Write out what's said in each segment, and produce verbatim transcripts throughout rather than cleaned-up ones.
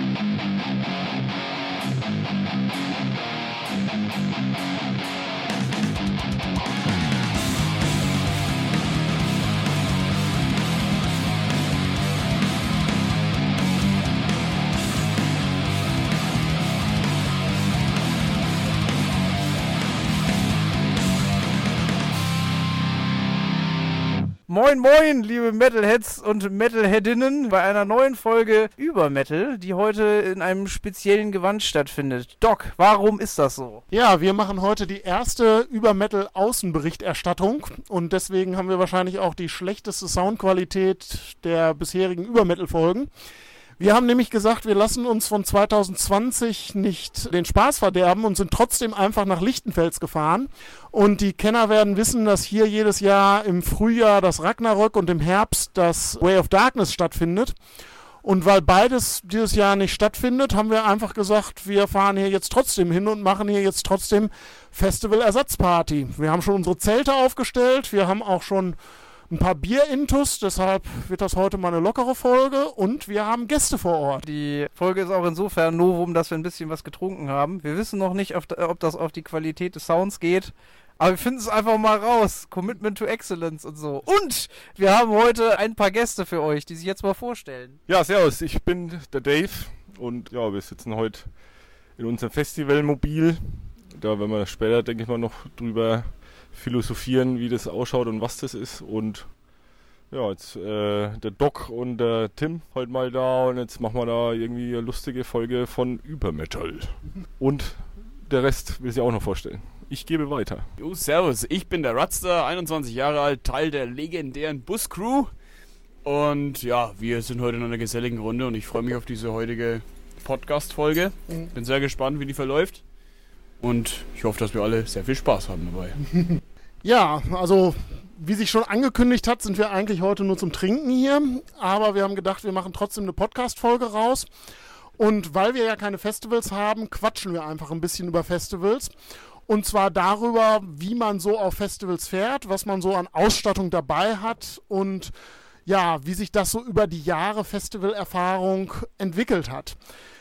Moin moin, liebe Metalheads und Metalheadinnen, bei einer neuen Folge über Metal, die heute in einem speziellen Gewand stattfindet. Doc, warum ist das so? Ja, wir machen heute die erste Über-Metal-Außenberichterstattung und deswegen haben wir wahrscheinlich auch die schlechteste Soundqualität der bisherigen Über-Metal-Folgen. Wir haben nämlich gesagt, wir lassen uns von zwanzig zwanzig nicht den Spaß verderben und sind trotzdem einfach nach Lichtenfels gefahren. Und die Kenner werden wissen, dass hier jedes Jahr im Frühjahr das Ragnarök und im Herbst das Way of Darkness stattfindet. Und weil beides dieses Jahr nicht stattfindet, haben wir einfach gesagt, wir fahren hier jetzt trotzdem hin und machen hier jetzt trotzdem Festival-Ersatzparty. Wir haben schon unsere Zelte aufgestellt, wir haben auch schon ein paar Bier-Intus, deshalb wird das heute mal eine lockere Folge und wir haben Gäste vor Ort. Die Folge ist auch insofern Novum, dass wir ein bisschen was getrunken haben. Wir wissen noch nicht, ob das auf die Qualität des Sounds geht, aber wir finden es einfach mal raus. Commitment to Excellence und so. Und wir haben heute ein paar Gäste für euch, die sich jetzt mal vorstellen. Ja, servus, ich bin der Dave und ja, wir sitzen heute in unserem Festivalmobil. Da werden wir später, denke ich mal, noch drüber philosophieren, wie das ausschaut und was das ist. Und ja, jetzt äh, der Doc und der Tim heute mal da und jetzt machen wir da irgendwie eine lustige Folge von Übermetal. Und der Rest will sich auch noch vorstellen. Ich gebe weiter. Jo, servus, ich bin der Radster, einundzwanzig Jahre alt, Teil der legendären Buscrew. Und ja, wir sind heute in einer geselligen Runde und ich freue mich auf diese heutige Podcast-Folge. Bin sehr gespannt, wie die verläuft. Und ich hoffe, dass wir alle sehr viel Spaß haben dabei. Ja, also wie sich schon angekündigt hat, sind wir eigentlich heute nur zum Trinken hier. Aber wir haben gedacht, wir machen trotzdem eine Podcast-Folge raus. Und weil wir ja keine Festivals haben, quatschen wir einfach ein bisschen über Festivals. Und zwar darüber, wie man so auf Festivals fährt, was man so an Ausstattung dabei hat und ja, wie sich das so über die Jahre Festivalerfahrung entwickelt hat.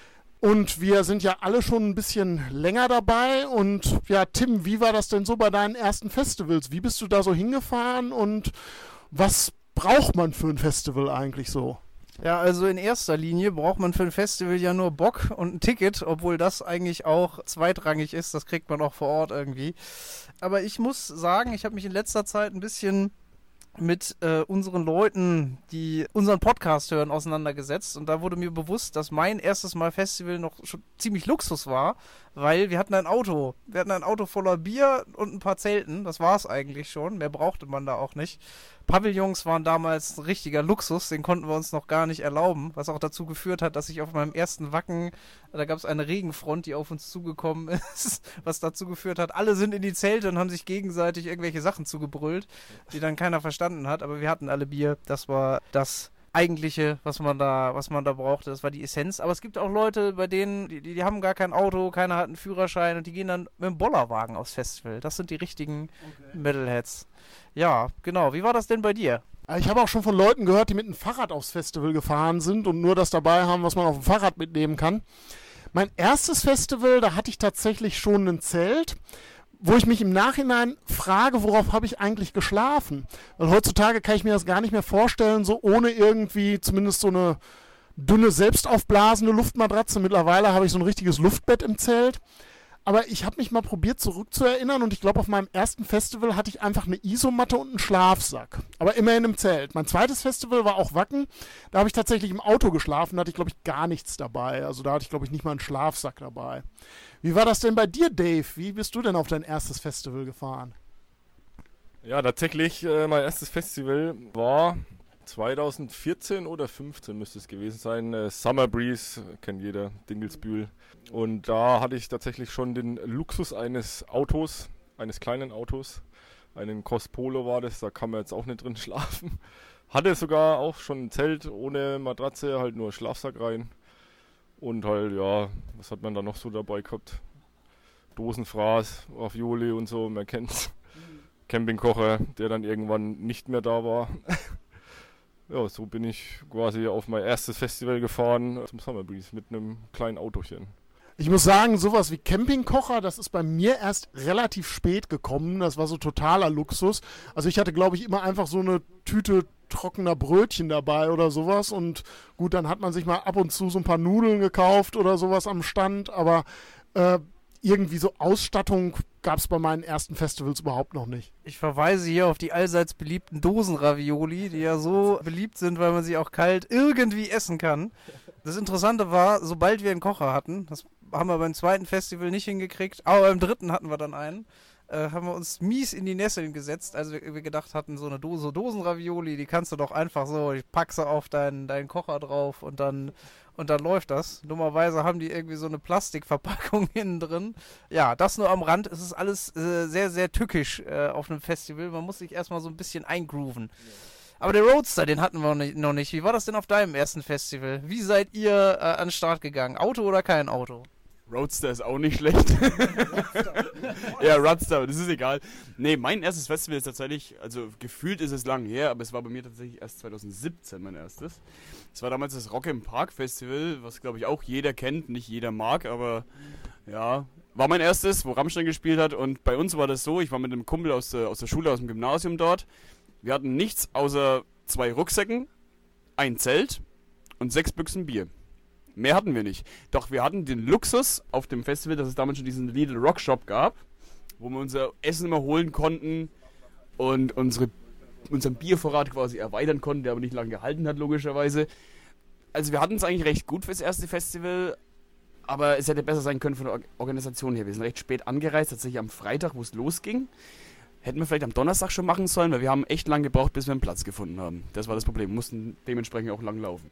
Und wir sind ja alle schon ein bisschen länger dabei. Und ja, Tim, wie war das denn so bei deinen ersten Festivals? Wie bist du da so hingefahren und was braucht man für ein Festival eigentlich so? Ja, also in erster Linie braucht man für ein Festival ja nur Bock und ein Ticket, obwohl das eigentlich auch zweitrangig ist. Das kriegt man auch vor Ort irgendwie. Aber ich muss sagen, ich habe mich in letzter Zeit ein bisschen mit äh, unseren Leuten, die unseren Podcast hören, auseinandergesetzt. Und da wurde mir bewusst, dass mein erstes Mal Festival noch schon ziemlich Luxus war, weil wir hatten ein Auto. Wir hatten ein Auto voller Bier und ein paar Zelten. Das war es eigentlich schon. Mehr brauchte man da auch nicht. Pavillons waren damals ein richtiger Luxus, den konnten wir uns noch gar nicht erlauben, was auch dazu geführt hat, dass ich auf meinem ersten Wacken, da gab es eine Regenfront, die auf uns zugekommen ist, was dazu geführt hat, alle sind in die Zelte und haben sich gegenseitig irgendwelche Sachen zugebrüllt, die dann keiner verstanden hat, aber wir hatten alle Bier, das war das Eigentliche, was man da, was man da brauchte, das war die Essenz. Aber es gibt auch Leute, bei denen, die, die haben gar kein Auto, keiner hat einen Führerschein und die gehen dann mit dem Bollerwagen aufs Festival. Das sind die richtigen okay. Metalheads. Ja, genau. Wie war das denn bei dir? Ich habe auch schon von Leuten gehört, die mit einem Fahrrad aufs Festival gefahren sind und nur das dabei haben, was man auf dem Fahrrad mitnehmen kann. Mein erstes Festival, da hatte ich tatsächlich schon ein Zelt, wo ich mich im Nachhinein frage, worauf habe ich eigentlich geschlafen? Weil heutzutage kann ich mir das gar nicht mehr vorstellen, so ohne irgendwie zumindest so eine dünne, selbstaufblasende Luftmatratze. Mittlerweile habe ich so ein richtiges Luftbett im Zelt. Aber ich habe mich mal probiert zurückzuerinnern und ich glaube, auf meinem ersten Festival hatte ich einfach eine Isomatte und einen Schlafsack. Aber immerhin im Zelt. Mein zweites Festival war auch Wacken. Da habe ich tatsächlich im Auto geschlafen, da hatte ich, glaube ich, gar nichts dabei. Also da hatte ich, glaube ich, nicht mal einen Schlafsack dabei. Wie war das denn bei dir, Dave? Wie bist du denn auf dein erstes Festival gefahren? Ja, tatsächlich, äh, mein erstes Festival war zwanzig vierzehn oder fünfzehn müsste es gewesen sein. Äh, Summer Breeze, kennt jeder, Dingelsbühl. Und da hatte ich tatsächlich schon den Luxus eines Autos, eines kleinen Autos. Einen Cos Polo war das, da kann man jetzt auch nicht drin schlafen. Hatte sogar auch schon ein Zelt ohne Matratze, halt nur Schlafsack rein. Und halt, ja, was hat man da noch so dabei gehabt? Dosenfraß, Ravioli und so, man kennt's. Mhm. Campingkocher, der dann irgendwann nicht mehr da war. Ja, so bin ich quasi auf mein erstes Festival gefahren zum Summer Breeze mit einem kleinen Autochen. Ich muss sagen, sowas wie Campingkocher, das ist bei mir erst relativ spät gekommen. Das war so totaler Luxus. Also ich hatte, glaube ich, immer einfach so eine Tüte trockener Brötchen dabei oder sowas. Und gut, dann hat man sich mal ab und zu so ein paar Nudeln gekauft oder sowas am Stand. Aber äh, irgendwie so Ausstattung gab es bei meinen ersten Festivals überhaupt noch nicht. Ich verweise hier auf die allseits beliebten Dosenravioli, die ja so beliebt sind, weil man sie auch kalt irgendwie essen kann. Das Interessante war, sobald wir einen Kocher hatten, das haben wir beim zweiten Festival nicht hingekriegt, aber beim dritten hatten wir dann einen, äh, haben wir uns mies in die Nesseln gesetzt, als wir, wir gedacht hatten, so eine Dose Dosenravioli, die kannst du doch einfach so, die packst du auf deinen, deinen Kocher drauf und dann Und dann läuft das. Dummerweise haben die irgendwie so eine Plastikverpackung innen drin. Ja, das nur am Rand. Es ist alles äh, sehr, sehr tückisch äh, auf einem Festival. Man muss sich erstmal so ein bisschen eingrooven. Ja. Aber der Roadster, den hatten wir noch nicht. Wie war das denn auf deinem ersten Festival? Wie seid ihr äh, an den Start gegangen? Auto oder kein Auto? Roadster ist auch nicht schlecht. Ja, Roadster, das ist egal. Nee, mein erstes Festival ist tatsächlich, also gefühlt ist es lang her, aber es war bei mir tatsächlich erst zwanzig siebzehn mein erstes. Es war damals das Rock im Park Festival, was glaube ich auch jeder kennt, nicht jeder mag, aber ja, war mein erstes, wo Rammstein gespielt hat. Und bei uns war das so, ich war mit einem Kumpel aus der, aus der Schule, aus dem Gymnasium dort. Wir hatten nichts außer zwei Rucksäcken, ein Zelt und sechs Büchsen Bier. Mehr hatten wir nicht. Doch wir hatten den Luxus auf dem Festival, dass es damals schon diesen Lidl Rock Shop gab, wo wir unser Essen immer holen konnten und unsere, unseren Biervorrat quasi erweitern konnten, der aber nicht lange gehalten hat, logischerweise. Also wir hatten es eigentlich recht gut fürs erste Festival, aber es hätte besser sein können von der Organisation her. Wir sind recht spät angereist, tatsächlich am Freitag, wo es losging. Hätten wir vielleicht am Donnerstag schon machen sollen, weil wir haben echt lange gebraucht, bis wir einen Platz gefunden haben. Das war das Problem. Wir mussten dementsprechend auch lang laufen.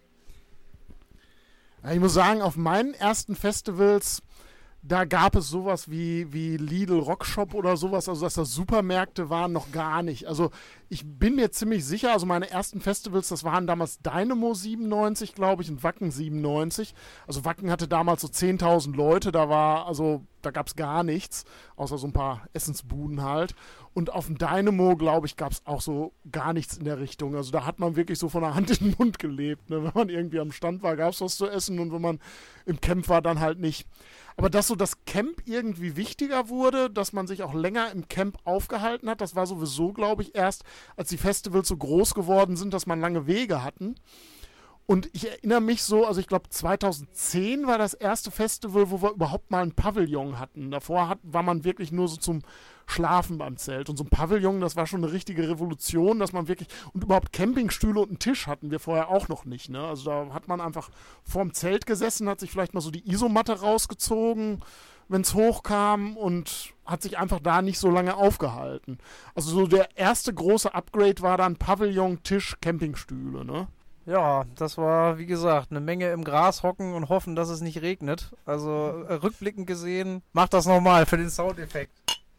Ich muss sagen, auf meinen ersten Festivals, da gab es sowas wie, wie Lidl Rockshop oder sowas, also dass das Supermärkte waren, noch gar nicht. Also ich bin mir ziemlich sicher, also meine ersten Festivals, das waren damals Dynamo siebenundneunzig, glaube ich, und Wacken siebenundneunzig. Also Wacken hatte damals so zehntausend Leute, da war, also da gab es gar nichts, außer so ein paar Essensbuden halt. Und auf dem Dynamo, glaube ich, gab es auch so gar nichts in der Richtung. Also da hat man wirklich so von der Hand in den Mund gelebt. Ne? Wenn man irgendwie am Stand war, gab es was zu essen und wenn man im Camp war, dann halt nicht. Aber dass so das Camp irgendwie wichtiger wurde, dass man sich auch länger im Camp aufgehalten hat, das war sowieso, glaube ich, erst, als die Festivals so groß geworden sind, dass man lange Wege hatten. Und ich erinnere mich so, also ich glaube zweitausendzehn war das erste Festival, wo wir überhaupt mal ein Pavillon hatten. Davor hat, war man wirklich nur so zum Schlafen beim Zelt. Und so ein Pavillon, das war schon eine richtige Revolution, dass man wirklich, und überhaupt Campingstühle und einen Tisch hatten wir vorher auch noch nicht. Ne? Also da hat man einfach vorm Zelt gesessen, hat sich vielleicht mal so die Isomatte rausgezogen, wenn es hochkam und hat sich einfach da nicht so lange aufgehalten. Also so der erste große Upgrade war dann Pavillon, Tisch, Campingstühle, ne? Ja, das war, wie gesagt, eine Menge im Gras hocken und hoffen, dass es nicht regnet. Also äh, rückblickend gesehen, macht das nochmal für den Soundeffekt.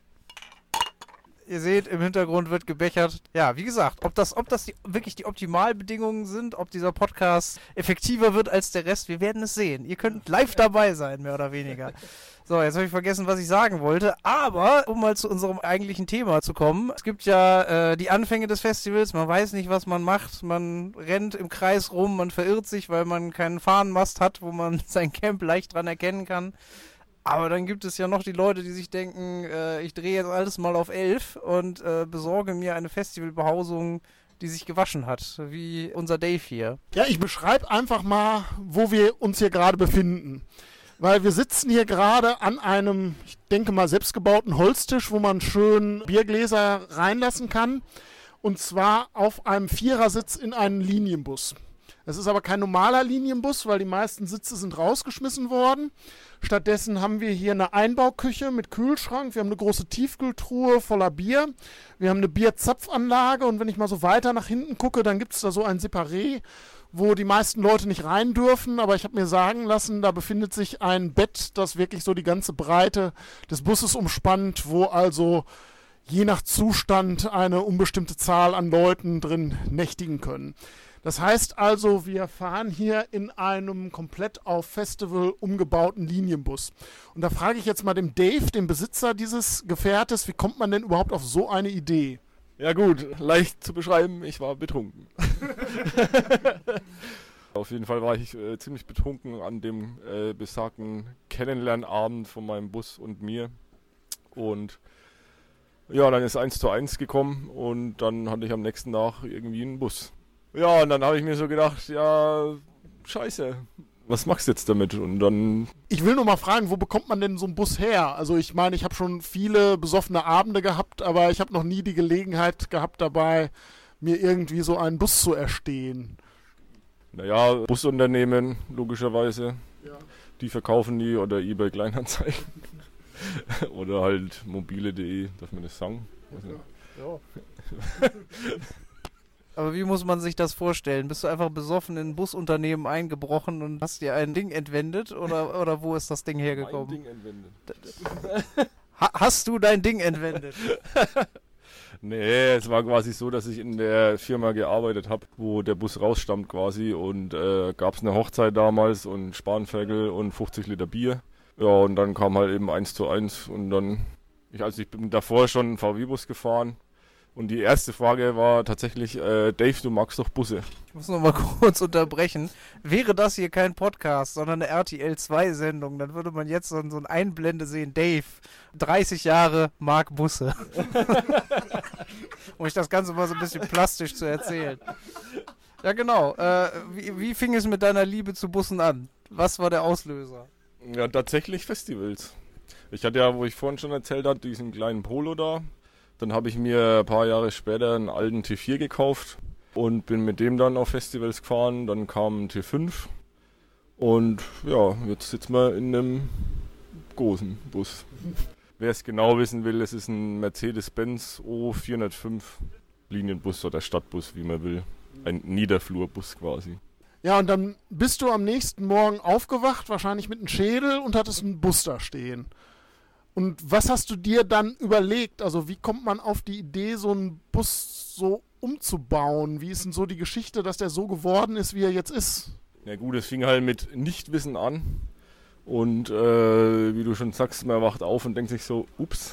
Ihr seht, im Hintergrund wird gebechert. Ja, wie gesagt, ob das, ob das die, wirklich die Optimalbedingungen sind, ob dieser Podcast effektiver wird als der Rest, wir werden es sehen. Ihr könnt live dabei sein, mehr oder weniger. So, jetzt habe ich vergessen, was ich sagen wollte. Aber, um mal zu unserem eigentlichen Thema zu kommen, es gibt ja äh, die Anfänge des Festivals, man weiß nicht, was man macht, man rennt im Kreis rum, man verirrt sich, weil man keinen Fahnenmast hat, wo man sein Camp leicht dran erkennen kann. Aber dann gibt es ja noch die Leute, die sich denken, äh, ich drehe jetzt alles mal auf elf und äh, besorge mir eine Festivalbehausung, die sich gewaschen hat, wie unser Dave hier. Ja, ich beschreibe einfach mal, wo wir uns hier gerade befinden. Weil wir sitzen hier gerade an einem, ich denke mal, selbstgebauten Holztisch, wo man schön Biergläser reinlassen kann. Und zwar auf einem Vierersitz in einen Linienbus. Es ist aber kein normaler Linienbus, weil die meisten Sitze sind rausgeschmissen worden. Stattdessen haben wir hier eine Einbauküche mit Kühlschrank. Wir haben eine große Tiefkühltruhe voller Bier. Wir haben eine Bierzapfanlage. Und wenn ich mal so weiter nach hinten gucke, dann gibt es da so ein Separé, wo die meisten Leute nicht rein dürfen. Aber ich habe mir sagen lassen, da befindet sich ein Bett, das wirklich so die ganze Breite des Busses umspannt, wo also je nach Zustand eine unbestimmte Zahl an Leuten drin nächtigen können. Das heißt also, wir fahren hier in einem komplett auf Festival umgebauten Linienbus. Und da frage ich jetzt mal den Dave, den Besitzer dieses Gefährtes, wie kommt man denn überhaupt auf so eine Idee? Ja gut, leicht zu beschreiben, ich war betrunken. Auf jeden Fall war ich äh, ziemlich betrunken an dem äh, besagten Kennenlernabend von meinem Bus und mir. Und ja, dann ist eins zu eins gekommen und dann hatte ich am nächsten Tag irgendwie einen Bus. Ja, und dann habe ich mir so gedacht, ja, scheiße, was machst du jetzt damit? Und dann... Ich will nur mal fragen, wo bekommt man denn so einen Bus her? Also ich meine, ich habe schon viele besoffene Abende gehabt, aber ich habe noch nie die Gelegenheit gehabt dabei, mir irgendwie so einen Bus zu erstehen. Naja, Busunternehmen, logischerweise, Ja. die verkaufen die oder eBay Kleinanzeigen. Oder halt mobile punkt de, darf man das sagen? Ja. Aber wie muss man sich das vorstellen? Bist du einfach besoffen in ein Busunternehmen eingebrochen und hast dir ein Ding entwendet? Oder, oder wo ist das Ding hergekommen? Mein Ding entwendet. Ha hast du dein Ding entwendet? Nee, es war quasi so, dass ich in der Firma gearbeitet habe, wo der Bus rausstammt quasi und äh, gab es eine Hochzeit damals und Spanferkel und fünfzig Liter Bier. Ja, und dann kam halt eben eins zu eins und dann, ich, also ich bin davor schon einen V W-Bus gefahren und die erste Frage war tatsächlich, äh, Dave, du magst doch Busse. Ich muss noch mal kurz unterbrechen. Wäre das hier kein Podcast, sondern eine R T L zwei Sendung, dann würde man jetzt so, so ein Einblende sehen, Dave, dreißig Jahre, mag Busse. Um ich das Ganze mal so ein bisschen plastisch zu erzählen. Ja genau, äh, wie, wie fing es mit deiner Liebe zu Bussen an? Was war der Auslöser? Ja, tatsächlich Festivals. Ich hatte ja, wo ich vorhin schon erzählt habe, diesen kleinen Polo da. Dann habe ich mir ein paar Jahre später einen alten T vier gekauft und bin mit dem dann auf Festivals gefahren. Dann kam ein T fünf und ja, jetzt sitzen wir in einem großen Bus. Wer es genau wissen will, es ist ein Mercedes-Benz O vierhundertfünf Linienbus oder Stadtbus, wie man will. Ein Niederflurbus quasi. Ja, und dann bist du am nächsten Morgen aufgewacht, wahrscheinlich mit einem Schädel und hattest einen Bus da stehen. Und was hast du dir dann überlegt? Also wie kommt man auf die Idee, so einen Bus so umzubauen? Wie ist denn so die Geschichte, dass der so geworden ist, wie er jetzt ist? Ja gut, es fing halt mit Nichtwissen an. Und äh, wie du schon sagst, man wacht auf und denkt sich so, ups,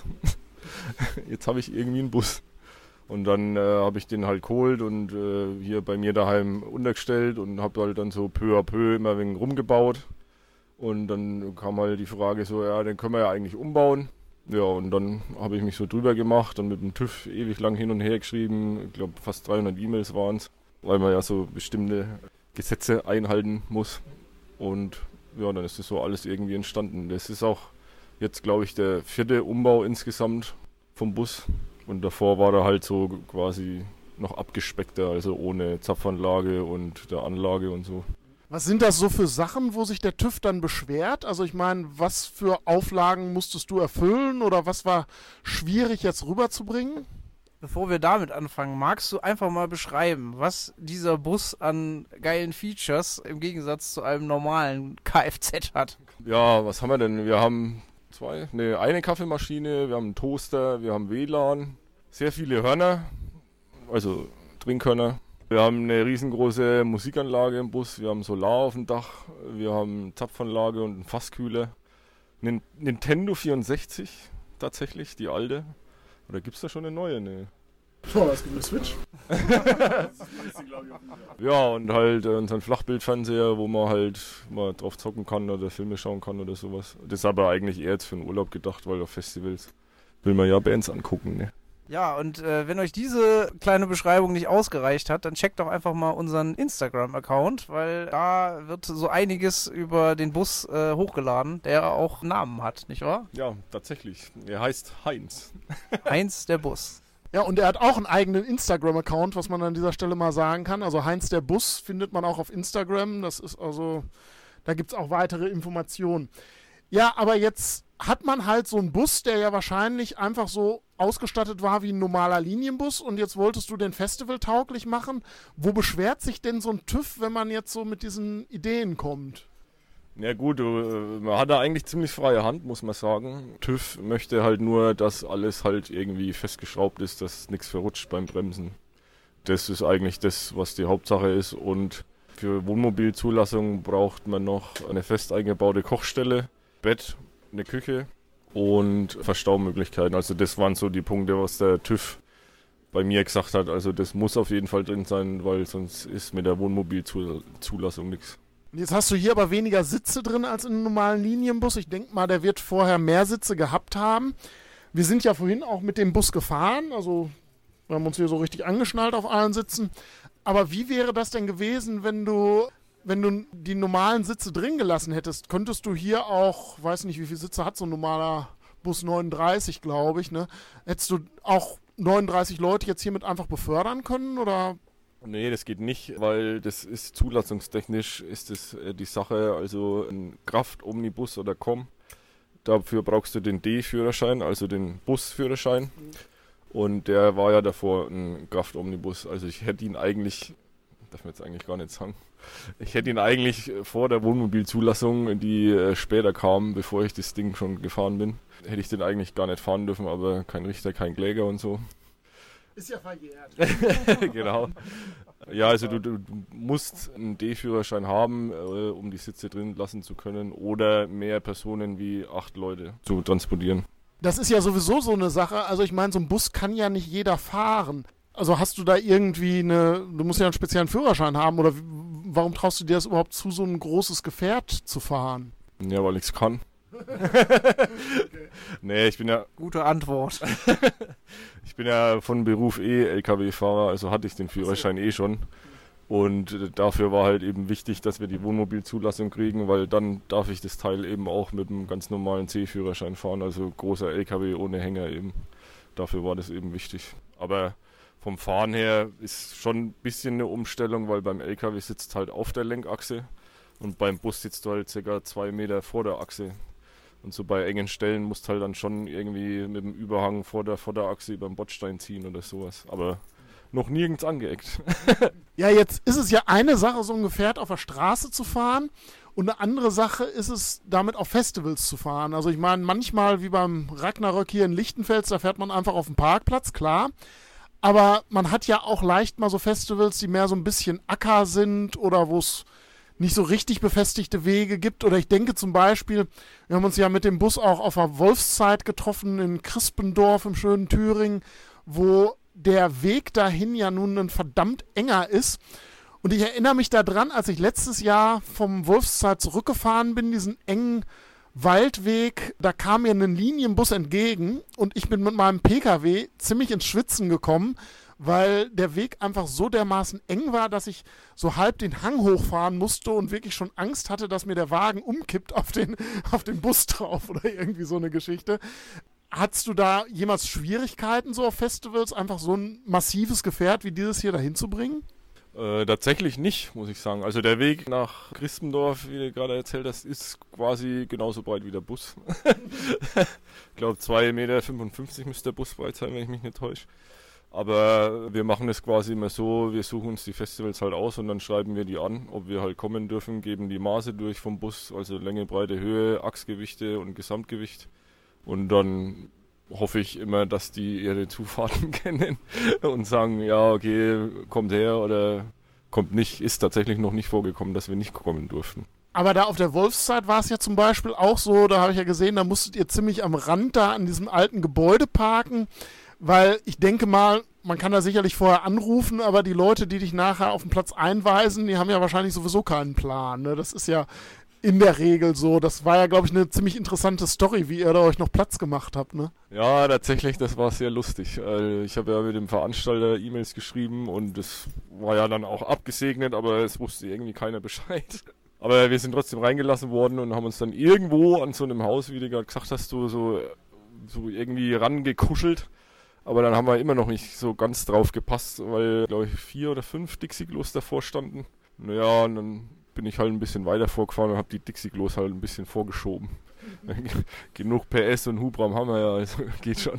jetzt habe ich irgendwie einen Bus. Und dann äh, habe ich den halt geholt und äh, hier bei mir daheim untergestellt und habe halt dann so peu à peu immer ein wenig rumgebaut. Und dann kam halt die Frage so, ja, den können wir ja eigentlich umbauen. Ja, und dann habe ich mich so drüber gemacht und mit dem TÜV ewig lang hin und her geschrieben. Ich glaube, fast dreihundert E-Mails waren es, weil man ja so bestimmte Gesetze einhalten muss. Und ja, dann ist das so alles irgendwie entstanden. Das ist auch jetzt, glaube ich, der vierte Umbau insgesamt vom Bus. Und davor war er halt so quasi noch abgespeckter, also ohne Zapfanlage und der Anlage und so. Was sind das so für Sachen, wo sich der TÜV dann beschwert? Also ich meine, was für Auflagen musstest du erfüllen oder was war schwierig jetzt rüberzubringen? Bevor wir damit anfangen, magst du einfach mal beschreiben, was dieser Bus an geilen Features im Gegensatz zu einem normalen Kfz hat? Ja, was haben wir denn? Wir haben zwei, ne, eine Kaffeemaschine, wir haben einen Toaster, wir haben W L A N, sehr viele Hörner, also Trinkhörner. Wir haben eine riesengroße Musikanlage im Bus, wir haben Solar auf dem Dach, wir haben Zapfanlage und einen Fasskühler. Nin- Nintendo vierundsechzig tatsächlich, die alte. Oder gibt's da schon eine neue? Nee. Boah, es gibt eine Switch. Ja, und halt äh, unseren Flachbildfernseher, wo man halt mal drauf zocken kann oder Filme schauen kann oder sowas. Das ist aber eigentlich eher jetzt für den Urlaub gedacht, weil auf Festivals will man ja Bands angucken, ne? Ja, und äh, wenn euch diese kleine Beschreibung nicht ausgereicht hat, dann checkt doch einfach mal unseren Instagram-Account, weil da wird so einiges über den Bus äh, hochgeladen, der auch Namen hat, nicht wahr? Ja, tatsächlich. Er heißt Heinz. Heinz der Bus. Ja, und er hat auch einen eigenen Instagram-Account, was man an dieser Stelle mal sagen kann. Also Heinz der Bus findet man auch auf Instagram. Das ist also, da gibt es auch weitere Informationen. Ja, aber jetzt hat man halt so einen Bus, der ja wahrscheinlich einfach so ausgestattet war wie ein normaler Linienbus und jetzt wolltest du den Festival tauglich machen. Wo beschwert sich denn so ein TÜV, wenn man jetzt so mit diesen Ideen kommt? Ja gut, du, man hat da eigentlich ziemlich freie Hand, muss man sagen. TÜV möchte halt nur, dass alles halt irgendwie festgeschraubt ist, dass nichts verrutscht beim Bremsen. Das ist eigentlich das, was die Hauptsache ist. Und für Wohnmobilzulassung braucht man noch eine fest eingebaute Kochstelle, Bett, eine Küche und Verstaumöglichkeiten. Also das waren so die Punkte, was der TÜV bei mir gesagt hat, also das muss auf jeden Fall drin sein, weil sonst ist mit der Wohnmobilzulassung nichts. Jetzt hast du hier aber weniger Sitze drin als in einem normalen Linienbus. Ich denke mal, der wird vorher mehr Sitze gehabt haben. Wir sind ja vorhin auch mit dem Bus gefahren, also wir haben uns hier so richtig angeschnallt auf allen Sitzen. Aber wie wäre das denn gewesen, wenn du, wenn du die normalen Sitze drin gelassen hättest? Könntest du hier auch, weiß nicht, wie viele Sitze hat so ein normaler Bus, neununddreißig, glaube ich, ne? Hättest du auch neununddreißig Leute jetzt hiermit einfach befördern können, oder? Nee, das geht nicht, weil das ist zulassungstechnisch ist das äh, die Sache, also ein Kraftomnibus oder Com, dafür brauchst du den D-Führerschein, also den Busführerschein. Mhm. Und der war ja davor ein Kraftomnibus, also ich hätte ihn eigentlich, darf man jetzt eigentlich gar nicht sagen, ich hätte ihn eigentlich vor der Wohnmobilzulassung, die äh, später kam, bevor ich das Ding schon gefahren bin, hätte ich den eigentlich gar nicht fahren dürfen, aber kein Richter, kein Kläger und so. Ist ja verjährt. Genau. Ja, also du, du musst einen D-Führerschein haben, äh, um die Sitze drin lassen zu können oder mehr Personen wie acht Leute zu transportieren. Das ist ja sowieso so eine Sache. Also ich meine, so ein Bus kann ja nicht jeder fahren. Also hast du da irgendwie eine, du musst ja einen speziellen Führerschein haben oder warum traust du dir das überhaupt zu, so ein großes Gefährt zu fahren? Ja, weil ich es kann. Okay. Nee, ich bin ja... Gute Antwort. Ich bin ja von Beruf eh L K W-Fahrer, also hatte ich den Führerschein eh schon. Und dafür war halt eben wichtig, dass wir die Wohnmobilzulassung kriegen, weil dann darf ich das Teil eben auch mit einem ganz normalen C-Führerschein fahren, also großer L K W ohne Hänger eben. Dafür war das eben wichtig. Aber vom Fahren her ist schon ein bisschen eine Umstellung, weil beim L K W sitzt halt auf der Lenkachse und beim Bus sitzt du halt circa zwei Meter vor der Achse. Und so bei engen Stellen musst du halt dann schon irgendwie mit dem Überhang vor der Vorderachse über den Bordstein ziehen oder sowas. Aber noch nirgends angeeckt. Ja, jetzt ist es ja eine Sache, so ein Gefährt auf der Straße zu fahren und eine andere Sache ist es, damit auf Festivals zu fahren. Also ich meine, manchmal wie beim Ragnarök hier in Lichtenfels, da fährt man einfach auf dem Parkplatz, klar. Aber man hat ja auch leicht mal so Festivals, die mehr so ein bisschen Acker sind oder wo es nicht so richtig befestigte Wege gibt. Oder ich denke zum Beispiel, wir haben uns ja mit dem Bus auch auf der Wolfszeit getroffen in Crispendorf im schönen Thüringen, wo der Weg dahin ja nun ein verdammt enger ist. Und ich erinnere mich daran, als ich letztes Jahr vom Wolfszeit zurückgefahren bin, diesen engen Waldweg, da kam mir ein Linienbus entgegen und ich bin mit meinem P K W ziemlich ins Schwitzen gekommen, weil der Weg einfach so dermaßen eng war, dass ich so halb den Hang hochfahren musste und wirklich schon Angst hatte, dass mir der Wagen umkippt auf den, auf den Bus drauf oder irgendwie so eine Geschichte. Hattest du da jemals Schwierigkeiten so auf Festivals, einfach so ein massives Gefährt wie dieses hier dahin zu bringen? Äh, tatsächlich nicht, muss ich sagen. Also der Weg nach Crispendorf, wie du gerade erzählt hast, ist quasi genauso breit wie der Bus. Ich glaube zwei Meter fünfundfünfzig müsste der Bus breit sein, wenn ich mich nicht täusche. Aber wir machen es quasi immer so, wir suchen uns die Festivals halt aus und dann schreiben wir die an, ob wir halt kommen dürfen, geben die Maße durch vom Bus, also Länge, Breite, Höhe, Achsgewichte und Gesamtgewicht. Und dann hoffe ich immer, dass die ihre Zufahrten kennen und sagen, ja, okay, kommt her oder kommt nicht. Ist tatsächlich noch nicht vorgekommen, dass wir nicht kommen durften. Aber da auf der Wolfszeit war es ja zum Beispiel auch so, da habe ich ja gesehen, da musstet ihr ziemlich am Rand da an diesem alten Gebäude parken, weil ich denke mal, man kann da sicherlich vorher anrufen, aber die Leute, die dich nachher auf den Platz einweisen, die haben ja wahrscheinlich sowieso keinen Plan. Ne? Das ist ja in der Regel so. Das war ja, glaube ich, eine ziemlich interessante Story, wie ihr da euch noch Platz gemacht habt, ne? Ja, tatsächlich, das war sehr lustig. Ich habe ja mit dem Veranstalter E-Mails geschrieben und das war ja dann auch abgesegnet, aber es wusste irgendwie keiner Bescheid. Aber wir sind trotzdem reingelassen worden und haben uns dann irgendwo an so einem Haus, wie du gerade gesagt hast, so, so, so irgendwie rangekuschelt. Aber dann haben wir immer noch nicht so ganz drauf gepasst, weil, glaube ich, vier oder fünf Dixie-Klos davor standen. Naja, und dann bin ich halt ein bisschen weiter vorgefahren und habe die Dixie-Klos halt ein bisschen vorgeschoben. Genug P S und Hubraum haben wir ja, also geht schon.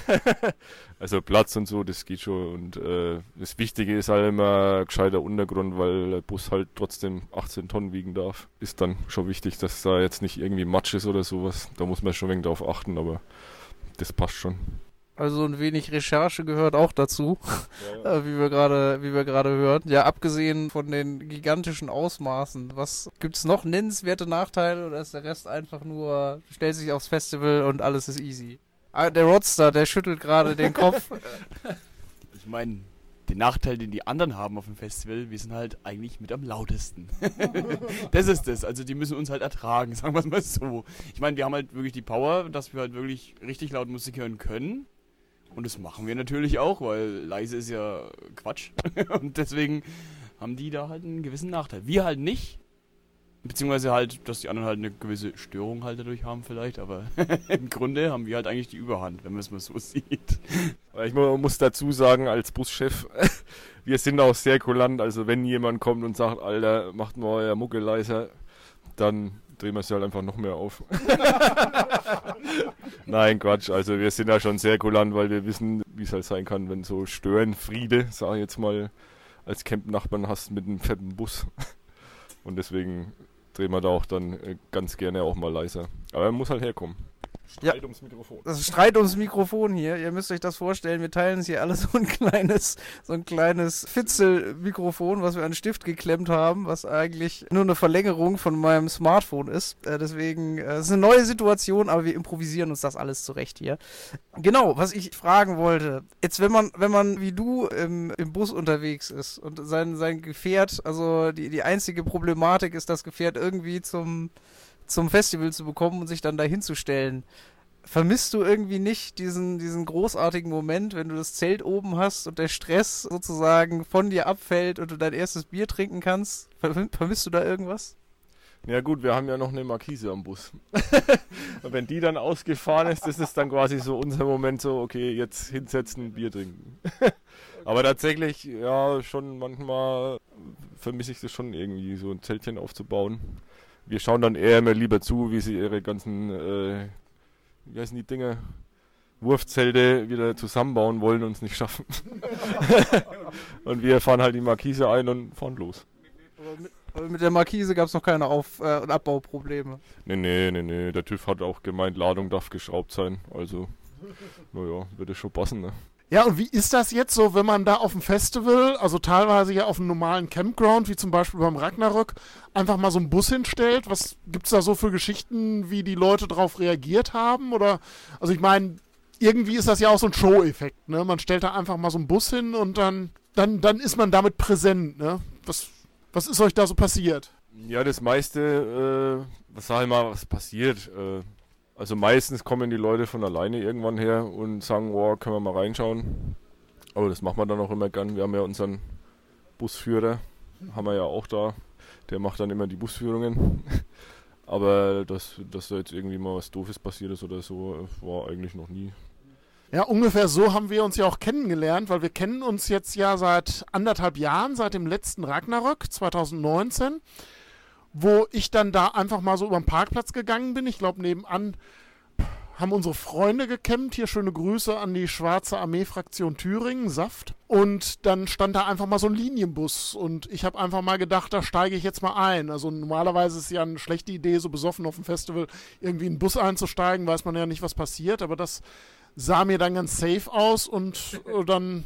Also Platz und so, das geht schon. Und äh, das Wichtige ist halt immer gescheiter Untergrund, weil der Bus halt trotzdem achtzehn Tonnen wiegen darf. Ist dann schon wichtig, dass da jetzt nicht irgendwie Matsch ist oder sowas. Da muss man schon ein wenig drauf achten, aber das passt schon. Also ein wenig Recherche gehört auch dazu, Ja, ja. äh, wie wir gerade, wie wir gerade hören. Ja, abgesehen von den gigantischen Ausmaßen, was gibt's noch nennenswerte Nachteile oder ist der Rest einfach nur, stellt sich aufs Festival und alles ist easy? Ah, der Rodster, der schüttelt gerade den Kopf. Ich Ich meine, den Nachteil, den die anderen haben auf dem Festival, wir sind halt eigentlich mit am lautesten. Das ist das. Also die müssen uns halt ertragen, sagen wir es mal so. Ich meine, wir haben halt wirklich die Power, dass wir halt wirklich richtig laut Musik hören können. Und das machen wir natürlich auch, weil leise ist ja Quatsch. Und deswegen haben die da halt einen gewissen Nachteil. Wir halt nicht. Beziehungsweise halt, dass die anderen halt eine gewisse Störung halt dadurch haben vielleicht, aber im Grunde haben wir halt eigentlich die Überhand, wenn man es mal so sieht. Ich muss dazu sagen, als Buschef, wir sind auch sehr kulant, also wenn jemand kommt und sagt, Alter, macht mal euer Mucke leiser, dann drehen wir es halt einfach noch mehr auf. Nein, Quatsch, also wir sind da schon sehr kulant, weil wir wissen, wie es halt sein kann, wenn so Störenfriede, sag ich jetzt mal, als Camp-Nachbarn hast mit einem fetten Bus. Und deswegen drehen wir da auch dann äh, ganz gerne auch mal leiser. Aber er muss halt herkommen. Streit ja, ums Mikrofon. Das ist Streit ums Mikrofon hier. Ihr müsst euch das vorstellen, wir teilen uns hier alle so ein kleines, so ein kleines Fitzel-Mikrofon, was wir an den Stift geklemmt haben, was eigentlich nur eine Verlängerung von meinem Smartphone ist. Äh, deswegen, äh, es ist eine neue Situation, aber wir improvisieren uns das alles zurecht hier. Genau, was ich fragen wollte. Jetzt, wenn man, wenn man wie du im, im Bus unterwegs ist und sein, sein Gefährt, also die, die einzige Problematik ist, das Gefährt irgendwie zum zum Festival zu bekommen und sich dann dahin zu stellen. Vermisst du irgendwie nicht diesen, diesen großartigen Moment, wenn du das Zelt oben hast und der Stress sozusagen von dir abfällt und du dein erstes Bier trinken kannst? Vermisst du da irgendwas? Ja gut, wir haben ja noch eine Markise am Bus. Und wenn die dann ausgefahren ist, ist es dann quasi so unser Moment so, okay, jetzt hinsetzen, Bier trinken. Aber tatsächlich, ja, schon manchmal vermisse ich das schon irgendwie, so ein Zeltchen aufzubauen. Wir schauen dann eher immer lieber zu, wie sie ihre ganzen, äh, wie heißen die Dinger, Wurfzelte wieder zusammenbauen wollen und es nicht schaffen. Und wir fahren halt die Markise ein und fahren los. Aber mit, aber mit der Markise gab es noch keine Auf- äh, und Abbauprobleme? Nee, nee, nee, nee. Der TÜV hat auch gemeint, Ladung darf geschraubt sein. Also, naja, würde schon passen, ne? Ja, und wie ist das jetzt so, wenn man da auf dem Festival, also teilweise ja auf einem normalen Campground, wie zum Beispiel beim Ragnarök, einfach mal so einen Bus hinstellt? Was gibt's da so für Geschichten, wie die Leute darauf reagiert haben? Oder, also ich meine, irgendwie ist das ja auch so ein Show-Effekt, ne? Man stellt da einfach mal so einen Bus hin und dann, dann, dann ist man damit präsent, ne? Was, was ist euch da so passiert? Ja, das meiste, äh, was sag ich mal, was passiert, äh, also meistens kommen die Leute von alleine irgendwann her und sagen, oh, können wir mal reinschauen. Aber das machen wir dann auch immer gern. Wir haben ja unseren Busführer, haben wir ja auch da. Der macht dann immer die Busführungen. Aber dass, dass da jetzt irgendwie mal was Doofes passiert ist oder so, war eigentlich noch nie. Ja, ungefähr so haben wir uns ja auch kennengelernt, weil wir kennen uns jetzt ja seit anderthalb Jahren, seit dem letzten Ragnarök zwanzig neunzehn. Wo ich dann da einfach mal so über den Parkplatz gegangen bin. Ich glaube, nebenan haben unsere Freunde gecampt. Hier schöne Grüße an die Schwarze Armee-Fraktion Thüringen, Saft. Und dann stand da einfach mal so ein Linienbus. Und ich habe einfach mal gedacht, da steige ich jetzt mal ein. Also normalerweise ist es ja eine schlechte Idee, so besoffen auf dem Festival irgendwie in einen Bus einzusteigen. Weiß man ja nicht, was passiert. Aber das sah mir dann ganz safe aus. Und dann...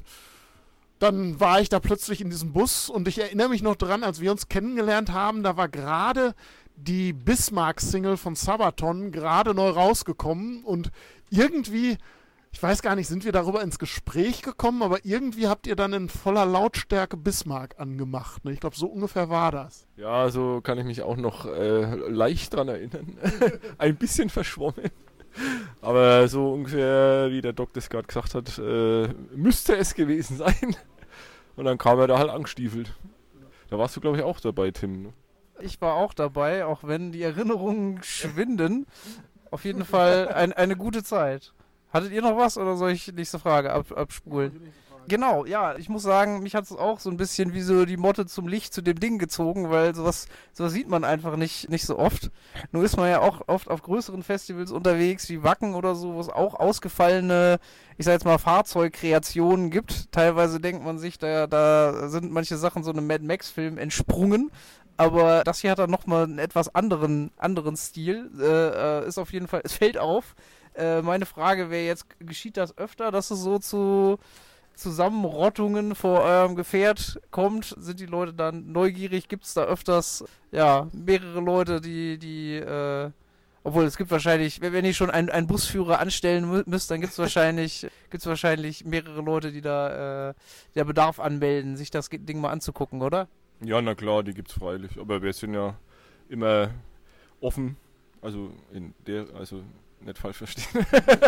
Dann war ich da plötzlich in diesem Bus und ich erinnere mich noch dran, als wir uns kennengelernt haben, da war gerade die Bismarck-Single von Sabaton gerade neu rausgekommen und irgendwie, ich weiß gar nicht, sind wir darüber ins Gespräch gekommen, aber irgendwie habt ihr dann in voller Lautstärke Bismarck angemacht. Ne? Ich glaube, so ungefähr war das. Ja, so kann ich mich auch noch äh, leicht dran erinnern. Ein bisschen verschwommen. Aber so ungefähr, wie der Doc das gerade gesagt hat, äh, müsste es gewesen sein. Und dann kam er da halt angestiefelt. Da warst du, glaube ich, auch dabei, Tim. Ne? Ich war auch dabei, auch wenn die Erinnerungen schwinden. Auf jeden Fall ein, eine gute Zeit. Hattet ihr noch was oder soll ich nächste Frage ab, abspulen? Genau, ja, ich muss sagen, mich hat es auch so ein bisschen wie so die Motte zum Licht zu dem Ding gezogen, weil sowas, sowas sieht man einfach nicht, nicht so oft. Nur ist man ja auch oft auf größeren Festivals unterwegs, wie Wacken oder so, wo es auch ausgefallene, ich sag jetzt mal, Fahrzeugkreationen gibt. Teilweise denkt man sich, da, da sind manche Sachen so einem Mad Max-Film entsprungen. Aber das hier hat dann nochmal einen etwas anderen, anderen Stil. Äh, ist auf jeden Fall, es fällt auf. Äh, meine Frage wäre jetzt, geschieht das öfter, dass es so zu Zusammenrottungen vor eurem Gefährt kommt? Sind die Leute dann neugierig? Gibt es da öfters ja mehrere Leute, die, die äh, Obwohl, es gibt wahrscheinlich, wenn ihr schon einen, einen Busführer anstellen mü- müsst, dann gibt es wahrscheinlich, gibt's wahrscheinlich mehrere Leute, die da äh, der Bedarf anmelden, sich das Ding mal anzugucken, oder? Ja, na klar, die gibt's freilich. Aber wir sind ja immer offen. Also in der, also nicht falsch verstehen.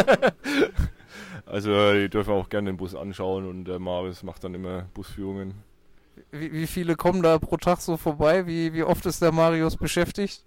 Also die dürfen auch gerne den Bus anschauen und der Marius macht dann immer Busführungen. Wie, wie viele kommen da pro Tag so vorbei? Wie, wie oft ist der Marius beschäftigt?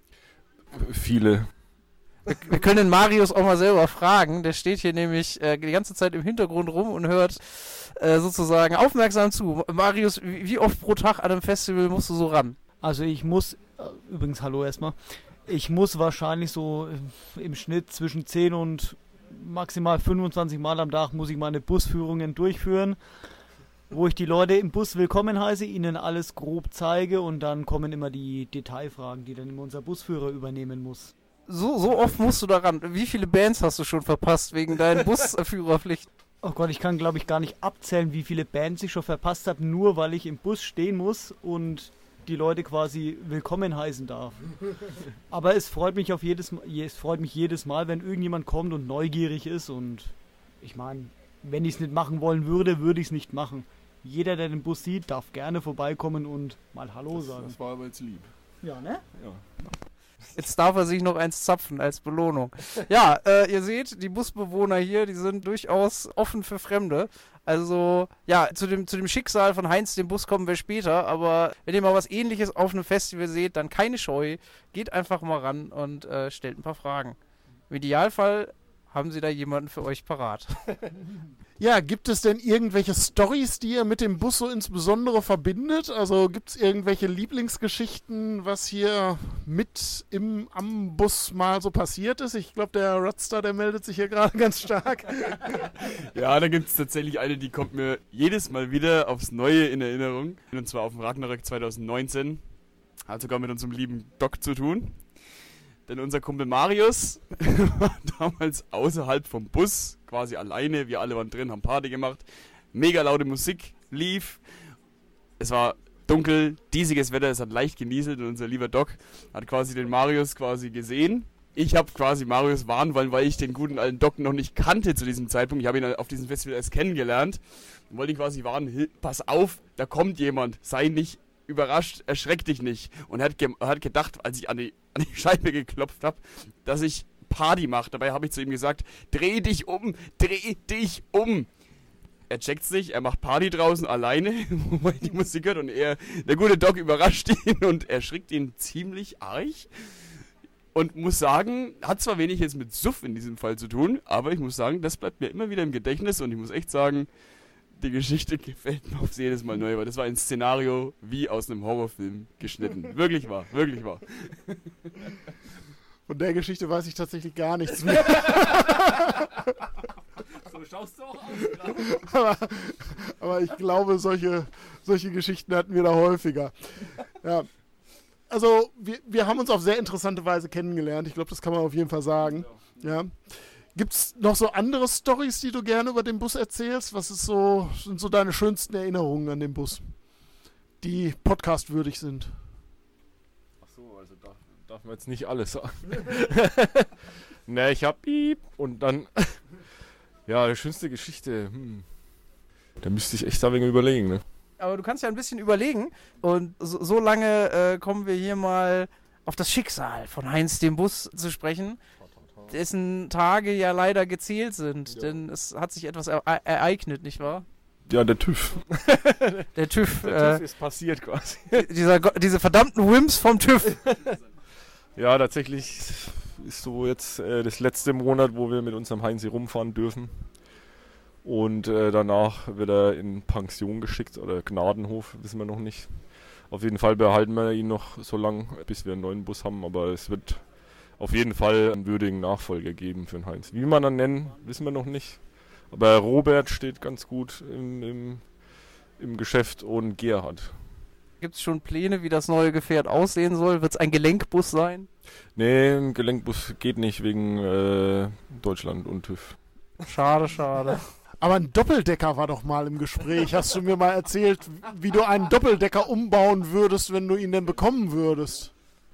Viele. Wir, wir können den Marius auch mal selber fragen. Der steht hier nämlich äh, die ganze Zeit im Hintergrund rum und hört äh, sozusagen aufmerksam zu. Marius, wie, wie oft pro Tag an einem Festival musst du so ran? Also ich muss, äh, übrigens hallo erstmal, ich muss wahrscheinlich so äh, im Schnitt zwischen zehn und maximal fünfundzwanzig Mal am Tag muss ich meine Busführungen durchführen, wo ich die Leute im Bus willkommen heiße, ihnen alles grob zeige und dann kommen immer die Detailfragen, die dann immer unser Busführer übernehmen muss. So, so oft musst du daran. Wie viele Bands hast du schon verpasst wegen deiner Busführerpflicht? Oh Gott, ich kann glaube ich gar nicht abzählen, wie viele Bands ich schon verpasst habe, nur weil ich im Bus stehen muss und die Leute quasi willkommen heißen darf. Aber es freut mich auf jedes Mal, es freut mich jedes Mal, wenn irgendjemand kommt und neugierig ist und ich meine, wenn ich es nicht machen wollen würde, würde ich es nicht machen. Jeder, der den Bus sieht, darf gerne vorbeikommen und mal Hallo Das, sagen. das war aber jetzt lieb. Ja, ne? Ja. Jetzt darf er sich noch eins zapfen als Belohnung. Ja, äh, ihr seht, die Busbewohner hier, die sind durchaus offen für Fremde. Also, ja, zu dem, zu dem Schicksal von Heinz, dem Bus, kommen wir später. Aber wenn ihr mal was Ähnliches auf einem Festival seht, dann keine Scheu. Geht einfach mal ran und äh, stellt ein paar Fragen. Im Idealfall haben sie da jemanden für euch parat. Ja, gibt es denn irgendwelche Storys, die ihr mit dem Bus so insbesondere verbindet? Also gibt es irgendwelche Lieblingsgeschichten, was hier mit im am Bus mal so passiert ist? Ich glaube, der Rodstar, der meldet sich hier gerade ganz stark. Ja, da gibt es tatsächlich eine, die kommt mir jedes Mal wieder aufs Neue in Erinnerung. Und zwar auf dem Ragnarök zwanzig neunzehn. Hat sogar mit unserem lieben Doc zu tun. Denn unser Kumpel Marius war damals außerhalb vom Bus, quasi alleine. Wir alle waren drin, haben Party gemacht. Mega laute Musik lief. Es war dunkel, diesiges Wetter, es hat leicht genieselt und unser lieber Doc hat quasi den Marius quasi gesehen. Ich habe quasi Marius warnen wollen, weil ich den guten alten Doc noch nicht kannte zu diesem Zeitpunkt. Ich habe ihn auf diesem Festival erst kennengelernt und wollte ihn quasi warnen, pass auf, da kommt jemand, sei nicht überrascht, erschreck dich nicht. Und er hat, ge- hat gedacht, als ich an die, an die Scheibe geklopft habe, dass ich Party mache. Dabei habe ich zu ihm gesagt, dreh dich um, dreh dich um. Er checkt's nicht, er macht Party draußen alleine, wo er die Musik hört und er, der gute Doc überrascht ihn und erschrickt ihn ziemlich arg. Und muss sagen, hat zwar wenig jetzt mit Suff in diesem Fall zu tun, aber ich muss sagen, das bleibt mir immer wieder im Gedächtnis und ich muss echt sagen, die Geschichte gefällt mir aufs jedes Mal neu, weil das war ein Szenario wie aus einem Horrorfilm geschnitten. Wirklich wahr, wirklich wahr. Von der Geschichte weiß ich tatsächlich gar nichts mehr. So schaust du auch aus, aber, aber ich glaube, solche, solche Geschichten hatten wir da häufiger. Ja. Also, wir, wir haben uns auf sehr interessante Weise kennengelernt. Ich glaube, das kann man auf jeden Fall sagen. Ja. Gibt es noch so andere Storys, die du gerne über den Bus erzählst? Was ist so, sind so deine schönsten Erinnerungen an den Bus, die podcastwürdig sind? Ach so, also darf, darf man jetzt nicht alles sagen. Ne, ich hab Piep und dann, ja, die schönste Geschichte, hm. Da müsste ich echt ein wenig überlegen, ne? Aber du kannst ja ein bisschen überlegen und so, so lange äh, kommen wir hier mal auf das Schicksal von Heinz, dem Bus, zu sprechen, dessen Tage ja leider gezählt sind, ja. Denn es hat sich etwas e- ereignet, nicht wahr? Ja, der TÜV. Der TÜV. Der äh, TÜV ist passiert quasi. Dieser, diese verdammten Wims vom TÜV. Ja, tatsächlich ist so jetzt äh, das letzte Monat, wo wir mit unserem Heinzi rumfahren dürfen. Und äh, danach wird er in Pension geschickt oder Gnadenhof, wissen wir noch nicht. Auf jeden Fall behalten wir ihn noch so lange, bis wir einen neuen Bus haben, aber es wird auf jeden Fall einen würdigen Nachfolger geben für den Heinz. Wie wir ihn nennen, wissen wir noch nicht. Aber Robert steht ganz gut im, im, im Geschäft und Gerhard. Gibt es schon Pläne, wie das neue Gefährt aussehen soll? Wird es ein Gelenkbus sein? Nee, ein Gelenkbus geht nicht wegen äh, Deutschland und TÜV. Schade, schade. Aber ein Doppeldecker war doch mal im Gespräch. Hast du mir mal erzählt, wie du einen Doppeldecker umbauen würdest, wenn du ihn denn bekommen würdest?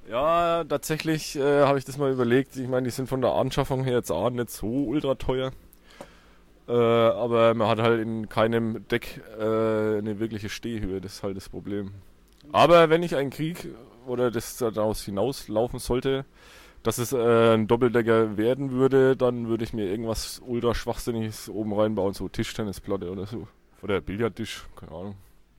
Ja, tatsächlich äh, habe ich das mal überlegt. Ich meine, die sind von der Anschaffung her jetzt auch nicht so ultra teuer. Äh, aber man hat halt in keinem Deck äh, eine wirkliche Stehhöhe, das ist halt das Problem. Aber wenn ich einen Krieg oder das daraus hinauslaufen sollte, dass es äh, ein Doppeldecker werden würde, dann würde ich mir irgendwas ultra Schwachsinniges oben reinbauen, so Tischtennisplatte oder so. Oder Billardtisch, keine Ahnung.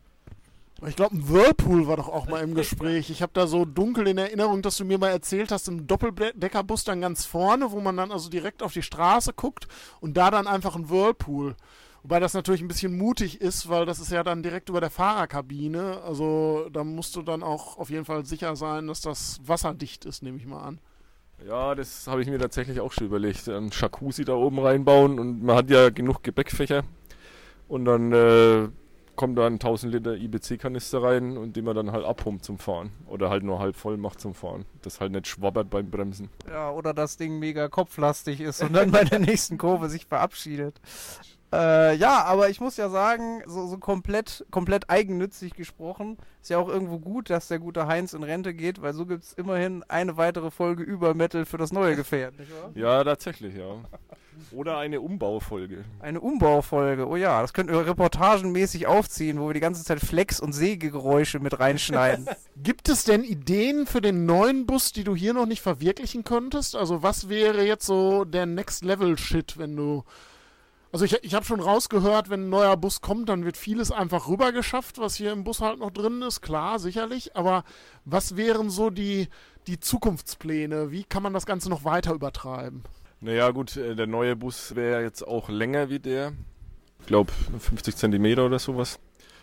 Ich glaube, ein Whirlpool war doch auch mal im Gespräch. Ich habe da so dunkel in Erinnerung, dass du mir mal erzählt hast, im Doppeldeckerbus dann ganz vorne, wo man dann also direkt auf die Straße guckt und da dann einfach ein Whirlpool. Wobei das natürlich ein bisschen mutig ist, weil das ist ja dann direkt über der Fahrerkabine. Also da musst du dann auch auf jeden Fall sicher sein, dass das wasserdicht ist, nehme ich mal an. Ja, das habe ich mir tatsächlich auch schon überlegt. Ein Jacuzzi da oben reinbauen und man hat ja genug Gepäckfächer und dann äh, kommt da ein tausend Liter I B C-Kanister rein und den man dann halt abpumpt zum Fahren. Oder halt nur halb voll macht zum Fahren. Das halt nicht schwabbert beim Bremsen. Ja, oder das Ding mega kopflastig ist und dann bei der nächsten Kurve sich verabschiedet. Äh, ja, aber ich muss ja sagen, so, so komplett, komplett eigennützig gesprochen, ist ja auch irgendwo gut, dass der gute Heinz in Rente geht, weil so gibt es immerhin eine weitere Folge über Metal für das neue Gefährt, nicht wahr? Ja, tatsächlich, ja. Oder eine Umbaufolge. Eine Umbaufolge, oh ja, das könnten wir reportagenmäßig aufziehen, wo wir die ganze Zeit Flex- und Sägegeräusche mit reinschneiden. Gibt es denn Ideen für den neuen Bus, die du hier noch nicht verwirklichen könntest? Also was wäre jetzt so der Next-Level-Shit, wenn du... Also ich, ich habe schon rausgehört, wenn ein neuer Bus kommt, dann wird vieles einfach rübergeschafft, was hier im Bus halt noch drin ist, klar, sicherlich. Aber was wären so die, die Zukunftspläne? Wie kann man das Ganze noch weiter übertreiben? Naja gut, der neue Bus wäre jetzt auch länger wie der. Ich glaube fünfzig Zentimeter oder sowas.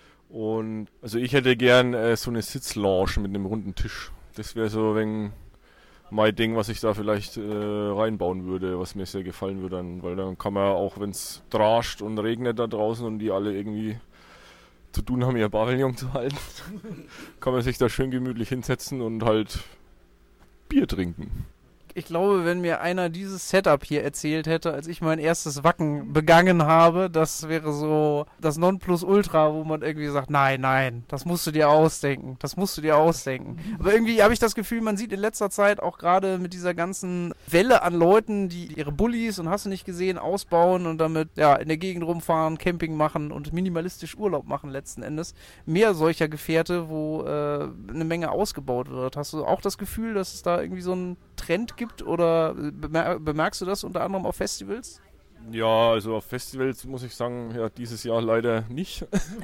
Und also ich hätte gern äh, so eine Sitzlounge mit einem runden Tisch. Das wäre so ein mein Ding, was ich da vielleicht äh, reinbauen würde, was mir sehr gefallen würde. Dann, weil dann kann man auch, wenn es drascht und regnet da draußen und die alle irgendwie zu tun haben, ihr Pavillon zu halten, kann man sich da schön gemütlich hinsetzen und halt Bier trinken. Ich glaube, wenn mir einer dieses Setup hier erzählt hätte, als ich mein erstes Wacken begangen habe, das wäre so das Nonplusultra, wo man irgendwie sagt, nein, nein, das musst du dir ausdenken, das musst du dir ausdenken. Aber irgendwie habe ich das Gefühl, man sieht in letzter Zeit auch gerade mit dieser ganzen Welle an Leuten, die ihre Bullis und hast du nicht gesehen, ausbauen und damit ja in der Gegend rumfahren, Camping machen und minimalistisch Urlaub machen letzten Endes, mehr solcher Gefährte, wo äh, eine Menge ausgebaut wird. Hast du auch das Gefühl, dass es da irgendwie so einen Trend gibt oder bemer- bemerkst du das unter anderem auf Festivals? Ja, also auf Festivals muss ich sagen, ja, dieses Jahr leider nicht.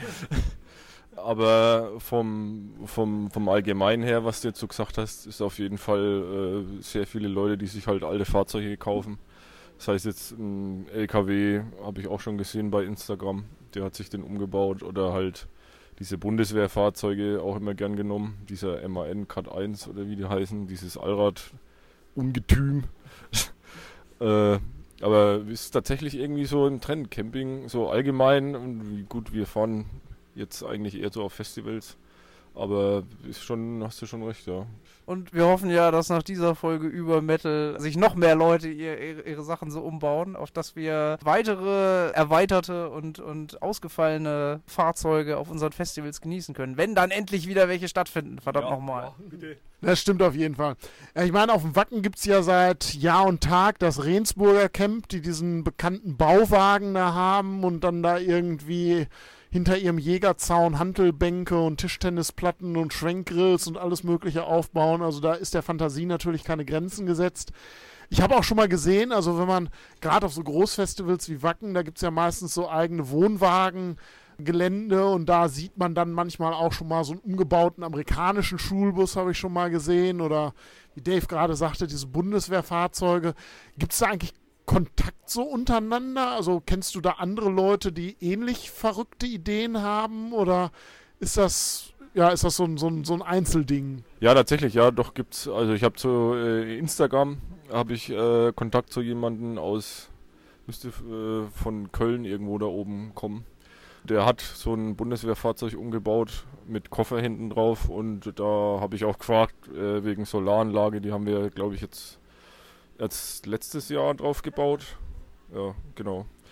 Aber vom, vom, vom Allgemeinen her, was du jetzt so gesagt hast, ist auf jeden Fall äh, sehr viele Leute, die sich halt alte Fahrzeuge kaufen. Das heißt jetzt ein L K W, habe ich auch schon gesehen bei Instagram, der hat sich den umgebaut oder halt diese Bundeswehrfahrzeuge auch immer gern genommen. Dieser M A N Cat eins oder wie die heißen, dieses Allrad Ungetüm. äh, aber es ist tatsächlich irgendwie so ein Trend, Camping so allgemein und wie gut, wir fahren jetzt eigentlich eher so auf Festivals, aber ist schon, hast du schon recht, ja. Und wir hoffen ja, dass nach dieser Folge über Metal sich noch mehr Leute ihr, ihre, ihre Sachen so umbauen, auf dass wir weitere erweiterte und, und ausgefallene Fahrzeuge auf unseren Festivals genießen können. Wenn dann endlich wieder welche stattfinden, verdammt Ja, nochmal. Das stimmt auf jeden Fall. Ja, ich meine, auf dem Wacken gibt es ja seit Jahr und Tag das Rensburger Camp, die diesen bekannten Bauwagen da haben und dann da irgendwie hinter ihrem Jägerzaun Hantelbänke und Tischtennisplatten und Schwenkgrills und alles mögliche aufbauen. Also da ist der Fantasie natürlich keine Grenzen gesetzt. Ich habe auch schon mal gesehen, also wenn man gerade auf so Großfestivals wie Wacken, da gibt es ja meistens so eigene Wohnwagengelände und da sieht man dann manchmal auch schon mal so einen umgebauten amerikanischen Schulbus, habe ich schon mal gesehen. Oder wie Dave gerade sagte, diese Bundeswehrfahrzeuge. Gibt es da eigentlich Kontakt so untereinander? Also kennst du da andere Leute, die ähnlich verrückte Ideen haben? Oder ist das, ja, ist das so ein, so ein, so ein Einzelding? Ja, tatsächlich, ja, doch gibt's. Also ich habe zu äh, Instagram habe ich äh, Kontakt zu jemandem aus, müsste äh, von Köln irgendwo da oben kommen. Der hat so ein Bundeswehrfahrzeug umgebaut mit Koffer hinten drauf und da habe ich auch gefragt äh, wegen Solaranlage. Die haben wir, glaube ich, jetzt jetzt letztes Jahr drauf gebaut. Ja, genau.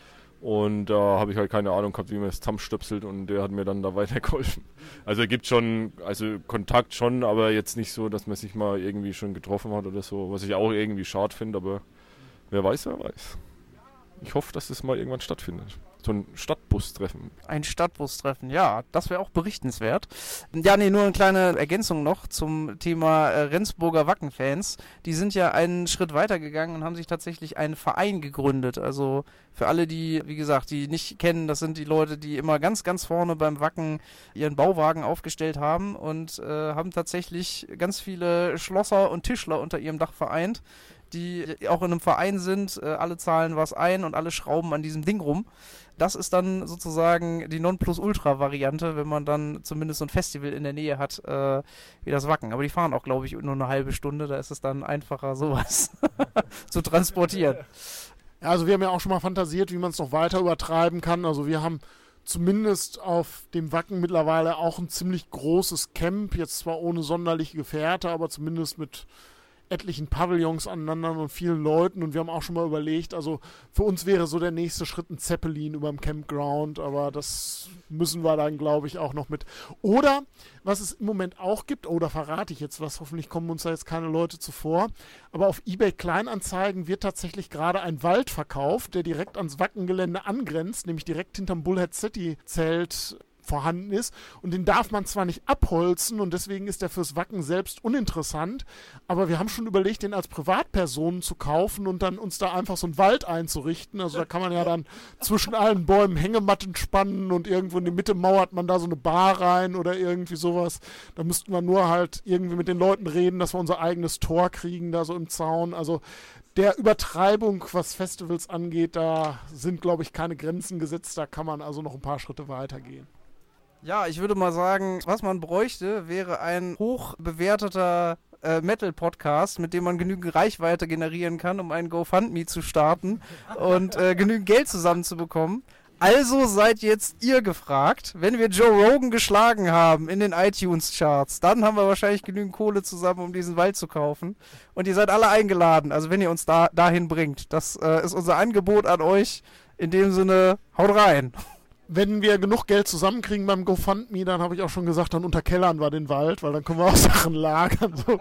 Und da habe ich halt keine Ahnung gehabt, wie man es zusammenstöpselt und der hat mir dann da weitergeholfen. Also er gibt schon, also Kontakt schon, aber jetzt nicht so, dass man sich mal irgendwie schon getroffen hat oder so, was ich auch irgendwie schade finde, aber wer weiß, wer weiß. Ich hoffe, dass es mal irgendwann stattfindet. So ein Stadtbustreffen. Ein Stadtbustreffen, ja, das wäre auch berichtenswert. Ja, nee, nur eine kleine Ergänzung noch zum Thema äh, Rendsburger Wacken-Fans. Die sind ja einen Schritt weiter gegangen und haben sich tatsächlich einen Verein gegründet. Also für alle, die, wie gesagt, die nicht kennen, das sind die Leute, die immer ganz, ganz vorne beim Wacken ihren Bauwagen aufgestellt haben und äh, haben tatsächlich ganz viele Schlosser und Tischler unter ihrem Dach vereint, die auch in einem Verein sind, äh, alle zahlen was ein und alle schrauben an diesem Ding rum. Das ist dann sozusagen die Nonplusultra-Variante, wenn man dann zumindest so ein Festival in der Nähe hat, äh, wie das Wacken. Aber die fahren auch, glaube ich, nur eine halbe Stunde, da ist es dann einfacher, sowas zu transportieren. Ja, also wir haben ja auch schon mal fantasiert, wie man es noch weiter übertreiben kann. Also wir haben zumindest auf dem Wacken mittlerweile auch ein ziemlich großes Camp, jetzt zwar ohne sonderliche Gefährte, aber zumindest mit etlichen Pavillons aneinander und vielen Leuten, und wir haben auch schon mal überlegt, also für uns wäre so der nächste Schritt ein Zeppelin über dem Campground, aber das müssen wir dann, glaube ich, auch noch mit. Oder, was es im Moment auch gibt, oh, da verrate ich jetzt was, hoffentlich kommen uns da jetzt keine Leute zuvor, aber auf eBay Kleinanzeigen wird tatsächlich gerade ein Wald verkauft, der direkt ans Wackengelände angrenzt, nämlich direkt hinterm Bullhead City Zelt vorhanden ist, und den darf man zwar nicht abholzen und deswegen ist der fürs Wacken selbst uninteressant, aber wir haben schon überlegt, den als Privatpersonen zu kaufen und dann uns da einfach so einen Wald einzurichten. Also da kann man ja dann zwischen allen Bäumen Hängematten spannen und irgendwo in die Mitte mauert man da so eine Bar rein oder irgendwie sowas. Da müssten wir nur halt irgendwie mit den Leuten reden, dass wir unser eigenes Tor kriegen da so im Zaun. Also der Übertreibung, was Festivals angeht, da sind, glaube ich, keine Grenzen gesetzt. Da kann man also noch ein paar Schritte weitergehen. Ja, ich würde mal sagen, was man bräuchte, wäre ein hochbewerteter äh, Metal-Podcast, mit dem man genügend Reichweite generieren kann, um einen GoFundMe zu starten und äh, genügend Geld zusammenzubekommen. Also seid jetzt ihr gefragt. Wenn wir Joe Rogan geschlagen haben in den iTunes-Charts, dann haben wir wahrscheinlich genügend Kohle zusammen, um diesen Wald zu kaufen. Und ihr seid alle eingeladen, also wenn ihr uns da dahin bringt. Das äh, ist unser Angebot an euch. In dem Sinne, haut rein. Wenn wir genug Geld zusammenkriegen beim GoFundMe, dann habe ich auch schon gesagt, dann unterkellern wir den Wald, weil dann können wir auch Sachen lagern. So.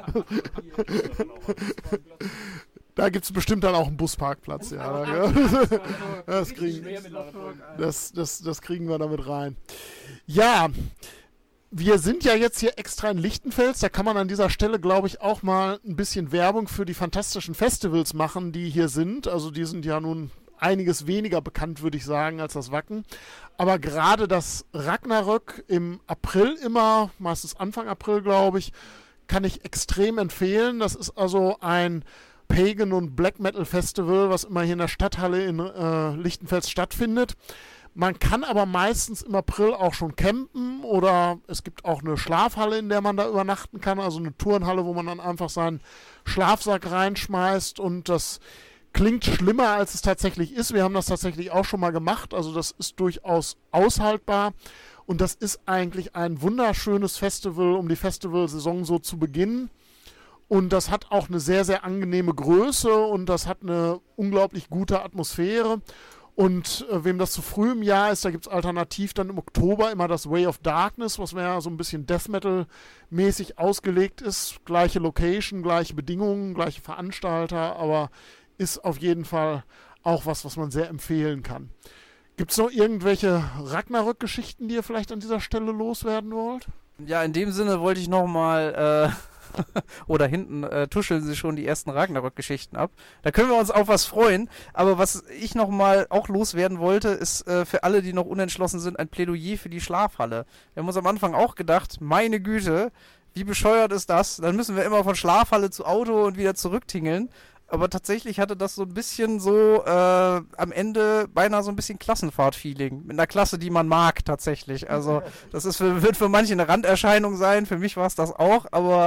Da gibt es bestimmt dann auch einen Busparkplatz. Ja. Das kriegen, das, das, das kriegen wir damit rein. Ja, wir sind ja jetzt hier extra in Lichtenfels. Da kann man an dieser Stelle, glaube ich, auch mal ein bisschen Werbung für die fantastischen Festivals machen, die hier sind. Also die sind ja nun einiges weniger bekannt, würde ich sagen, als das Wacken. Aber gerade das Ragnarök im April immer, meistens Anfang April, glaube ich, kann ich extrem empfehlen. Das ist also ein Pagan- und Black Metal Festival, was immer hier in der Stadthalle in äh, Lichtenfels stattfindet. Man kann aber meistens im April auch schon campen oder es gibt auch eine Schlafhalle, in der man da übernachten kann, also eine Turnhalle, wo man dann einfach seinen Schlafsack reinschmeißt, und das klingt schlimmer, als es tatsächlich ist. Wir haben das tatsächlich auch schon mal gemacht, also das ist durchaus aushaltbar, und das ist eigentlich ein wunderschönes Festival, um die Festivalsaison so zu beginnen. Und das hat auch eine sehr, sehr angenehme Größe und das hat eine unglaublich gute Atmosphäre. Und äh, wem das zu früh im Jahr ist, da gibt es alternativ dann im Oktober immer das Way of Darkness, was mehr so ein bisschen Death Metal-mäßig ausgelegt ist. Gleiche Location, gleiche Bedingungen, gleiche Veranstalter, aber ist auf jeden Fall auch was, was man sehr empfehlen kann. Gibt es noch irgendwelche Ragnarök-Geschichten, die ihr vielleicht an dieser Stelle loswerden wollt? Ja, in dem Sinne wollte ich nochmal, äh, oder hinten äh, tuscheln sie schon die ersten Ragnarök-Geschichten ab. Da können wir uns auf was freuen. Aber was ich nochmal auch loswerden wollte, ist äh, für alle, die noch unentschlossen sind, ein Plädoyer für die Schlafhalle. Wir haben uns am Anfang auch gedacht, meine Güte, wie bescheuert ist das? Dann müssen wir immer von Schlafhalle zu Auto und wieder zurücktingeln. Aber tatsächlich hatte das so ein bisschen so äh, am Ende beinahe so ein bisschen Klassenfahrt-Feeling. Mit einer Klasse, die man mag tatsächlich. Also das ist für, wird für manche eine Randerscheinung sein. Für mich war es das auch. Aber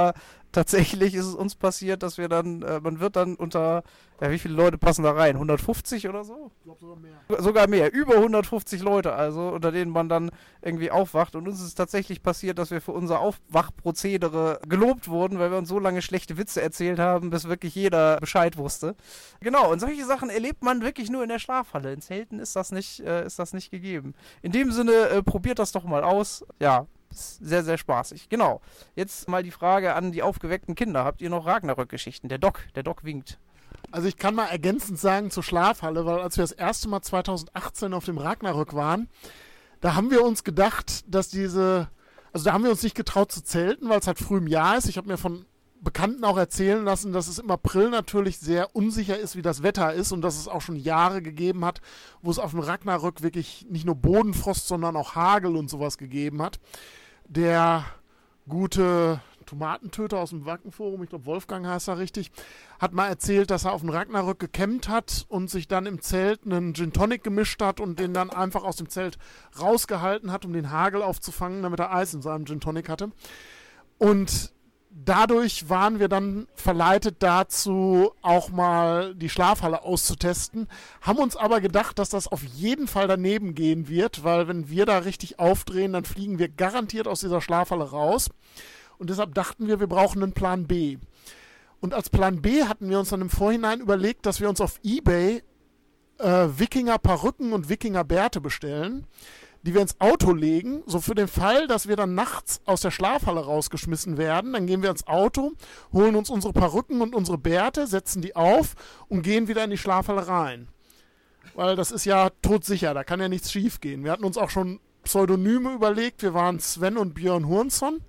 tatsächlich ist es uns passiert, dass wir dann, äh, man wird dann unter, ja, wie viele Leute passen da rein? hundertfünfzig oder so? Ich glaube sogar mehr. Sogar mehr, über hundertfünfzig Leute also, unter denen man dann irgendwie aufwacht. Und uns ist tatsächlich passiert, dass wir für unser Aufwachprozedere gelobt wurden, weil wir uns so lange schlechte Witze erzählt haben, bis wirklich jeder Bescheid wusste. Genau, und solche Sachen erlebt man wirklich nur in der Schlafhalle. In Zelten ist das nicht, äh, ist das nicht gegeben. In dem Sinne, äh, probiert das doch mal aus. Ja, ist sehr, sehr spaßig. Genau. Jetzt mal die Frage an die aufgeweckten Kinder. Habt ihr noch Ragnarök-Geschichten? Der Doc, der Doc winkt. Also ich kann mal ergänzend sagen zur Schlafhalle, weil als wir das erste Mal zweitausendachtzehn auf dem Ragnarök waren, da haben wir uns gedacht, dass diese, also da haben wir uns nicht getraut zu zelten, weil es halt früh im Jahr ist. Ich habe mir von Bekannten auch erzählen lassen, dass es im April natürlich sehr unsicher ist, wie das Wetter ist und dass es auch schon Jahre gegeben hat, wo es auf dem Ragnarök wirklich nicht nur Bodenfrost, sondern auch Hagel und sowas gegeben hat. Der gute Tomatentöter aus dem Wackenforum, ich glaube Wolfgang heißt er richtig, hat mal erzählt, dass er auf dem Ragnarök gecampt hat und sich dann im Zelt einen Gin Tonic gemischt hat und den dann einfach aus dem Zelt rausgehalten hat, um den Hagel aufzufangen, damit er Eis in seinem Gin Tonic hatte. Und dadurch waren wir dann verleitet dazu, auch mal die Schlafhalle auszutesten, haben uns aber gedacht, dass das auf jeden Fall daneben gehen wird, weil wenn wir da richtig aufdrehen, dann fliegen wir garantiert aus dieser Schlafhalle raus. Und deshalb dachten wir, wir brauchen einen Plan B. Und als Plan B hatten wir uns dann im Vorhinein überlegt, dass wir uns auf eBay äh, Wikinger-Perücken und Wikinger-Bärte bestellen, die wir ins Auto legen, so für den Fall, dass wir dann nachts aus der Schlafhalle rausgeschmissen werden. Dann gehen wir ins Auto, holen uns unsere Perücken und unsere Bärte, setzen die auf und gehen wieder in die Schlafhalle rein. Weil das ist ja todsicher, da kann ja nichts schief gehen. Wir hatten uns auch schon Pseudonyme überlegt, wir waren Sven und Björn Hurnsson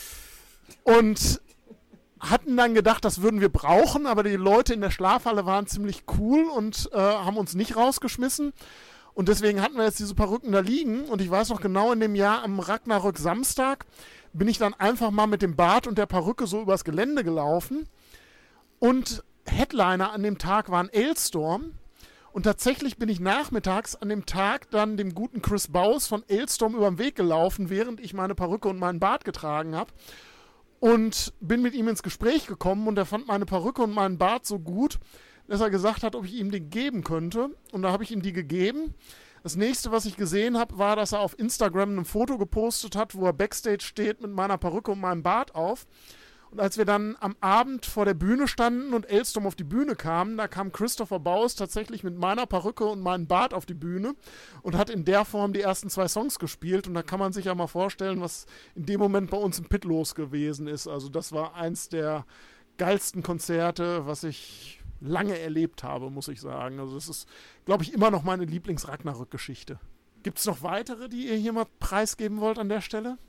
und hatten dann gedacht, das würden wir brauchen, aber die Leute in der Schlafhalle waren ziemlich cool und äh, haben uns nicht rausgeschmissen. Und deswegen hatten wir jetzt diese Perücken da liegen. Und ich weiß noch genau, in dem Jahr am Ragnarök Samstag bin ich dann einfach mal mit dem Bart und der Perücke so übers Gelände gelaufen. Und Headliner an dem Tag war ein Ailstorm. Und tatsächlich bin ich nachmittags an dem Tag dann dem guten Chris Baus von Ailstorm über den Weg gelaufen, während ich meine Perücke und meinen Bart getragen habe. Und bin mit ihm ins Gespräch gekommen und er fand meine Perücke und meinen Bart so gut, dass er gesagt hat, ob ich ihm die geben könnte. Und da habe ich ihm die gegeben. Das nächste, was ich gesehen habe, war, dass er auf Instagram ein Foto gepostet hat, wo er Backstage steht mit meiner Perücke und meinem Bart auf. Und als wir dann am Abend vor der Bühne standen und Ailstorm auf die Bühne kam, da kam Christopher Baus tatsächlich mit meiner Perücke und meinem Bart auf die Bühne und hat in der Form die ersten zwei Songs gespielt. Und da kann man sich ja mal vorstellen, was in dem Moment bei uns im Pit los gewesen ist. Also das war eins der geilsten Konzerte, was ich lange erlebt habe, muss ich sagen. Also das ist, glaube ich, immer noch meine Lieblings-Ragnarök-Geschichte. Gibt es noch weitere, die ihr hier mal preisgeben wollt an der Stelle?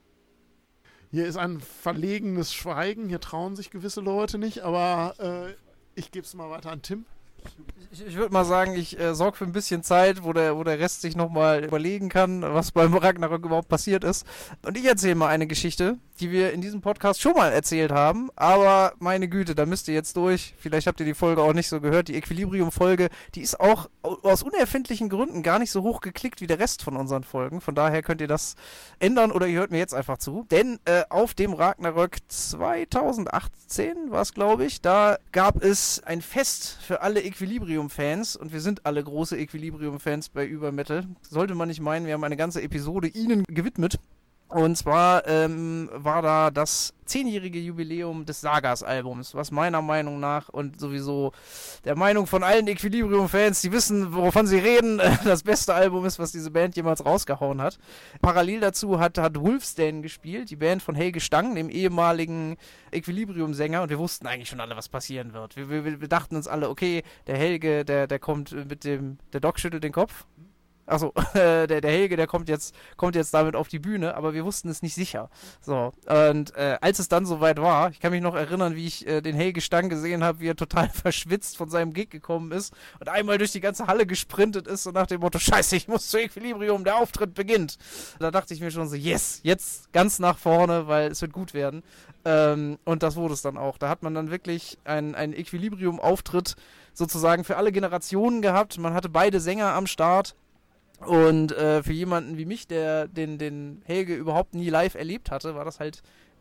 Hier ist ein verlegenes Schweigen. Hier trauen sich gewisse Leute nicht, aber äh, ich gebe es mal weiter an Tim. Ich, ich würde mal sagen, ich äh, sorge für ein bisschen Zeit, wo der, wo der Rest sich nochmal überlegen kann, was beim Ragnarök überhaupt passiert ist. Und ich erzähle mal eine Geschichte, die wir in diesem Podcast schon mal erzählt haben, aber meine Güte, da müsst ihr jetzt durch. Vielleicht habt ihr die Folge auch nicht so gehört. Die Equilibrium-Folge, die ist auch aus unerfindlichen Gründen gar nicht so hoch geklickt wie der Rest von unseren Folgen. Von daher könnt ihr das ändern oder ihr hört mir jetzt einfach zu. Denn äh, auf dem Ragnarök zweitausendachtzehn war es, glaube ich, da gab es ein Fest für alle Equilibrium-Fans und wir sind alle große Equilibrium-Fans bei Übermetal. Sollte man nicht meinen, wir haben eine ganze Episode ihnen gewidmet. Und zwar ähm, war da das zehnjährige Jubiläum des Sagas-Albums, was meiner Meinung nach und sowieso der Meinung von allen Equilibrium-Fans, die wissen, wovon sie reden, das beste Album ist, was diese Band jemals rausgehauen hat. Parallel dazu hat, hat Wolfsdan gespielt, die Band von Helge Stang, dem ehemaligen Equilibrium-Sänger, und wir wussten eigentlich schon alle, was passieren wird. Wir, wir, wir dachten uns alle, okay, der Helge, der, der kommt mit dem, der Doc schüttelt den Kopf. Achso, äh, der, der Helge, der kommt jetzt, kommt jetzt damit auf die Bühne, aber wir wussten es nicht sicher. So, und äh, als es dann soweit war, ich kann mich noch erinnern, wie ich äh, den Helge Stang gesehen habe, wie er total verschwitzt von seinem Gig gekommen ist und einmal durch die ganze Halle gesprintet ist und nach dem Motto, scheiße, ich muss zu Equilibrium, der Auftritt beginnt. Da dachte ich mir schon so, yes, jetzt ganz nach vorne, weil es wird gut werden. Ähm, und das wurde es dann auch. Da hat man dann wirklich einen, einen Equilibrium-Auftritt sozusagen für alle Generationen gehabt. Man hatte beide Sänger am Start. Und äh, für jemanden wie mich, der den, den Helge überhaupt nie live erlebt hatte, war das halt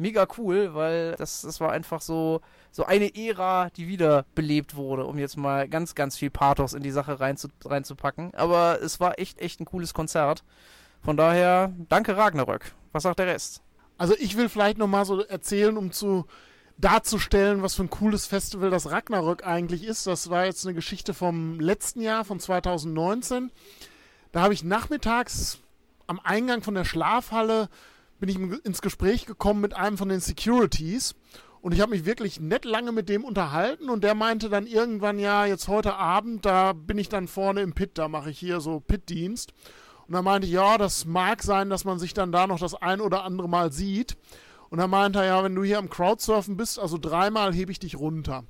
mega cool, weil das, das war einfach so, so eine Ära, die wiederbelebt wurde, um jetzt mal ganz, ganz viel Pathos in die Sache reinzu, reinzupacken. Aber es war echt, echt ein cooles Konzert. Von daher, danke Ragnarök. Was sagt der Rest? Also ich will vielleicht nochmal so erzählen, um zu darzustellen, was für ein cooles Festival das Ragnarök eigentlich ist. Das war jetzt eine Geschichte vom letzten Jahr, von zwanzig neunzehn. Da habe ich nachmittags am Eingang von der Schlafhalle bin ich ins Gespräch gekommen mit einem von den Securities und ich habe mich wirklich nett lange mit dem unterhalten und der meinte dann irgendwann, ja, jetzt heute Abend, da bin ich dann vorne im Pit, da mache ich hier so Pit-Dienst. Und dann meinte ich, ja, das mag sein, dass man sich dann da noch das ein oder andere Mal sieht. Und dann meinte er, ja, wenn du hier am Crowdsurfen bist, also dreimal hebe ich dich runter.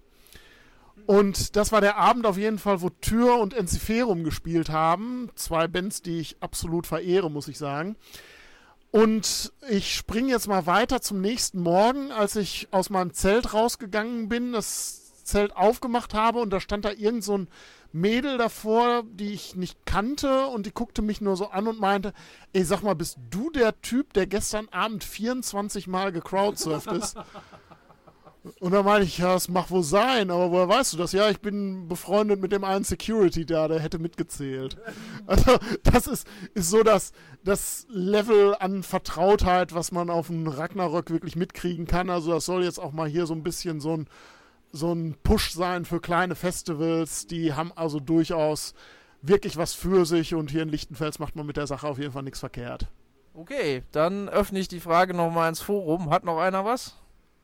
Und das war der Abend auf jeden Fall, wo Tür und Enziferum gespielt haben. Zwei Bands, die ich absolut verehre, muss ich sagen. Und ich springe jetzt mal weiter zum nächsten Morgen, als ich aus meinem Zelt rausgegangen bin, das Zelt aufgemacht habe und da stand da irgend so ein Mädel davor, die ich nicht kannte und die guckte mich nur so an und meinte, ey, sag mal, bist du der Typ, der gestern Abend vierundzwanzig Mal gecrowdsurft ist? Und dann meinte ich, ja, es mag wohl sein, aber woher weißt du das? Ja, ich bin befreundet mit dem einen Security da, der hätte mitgezählt. Also das ist, ist so das, das Level an Vertrautheit, was man auf dem Ragnarök wirklich mitkriegen kann. Also das soll jetzt auch mal hier so ein bisschen so ein, so ein Push sein für kleine Festivals. Die haben also durchaus wirklich was für sich und hier in Lichtenfels macht man mit der Sache auf jeden Fall nichts verkehrt. Okay, dann öffne ich die Frage nochmal ins Forum. Hat noch einer was?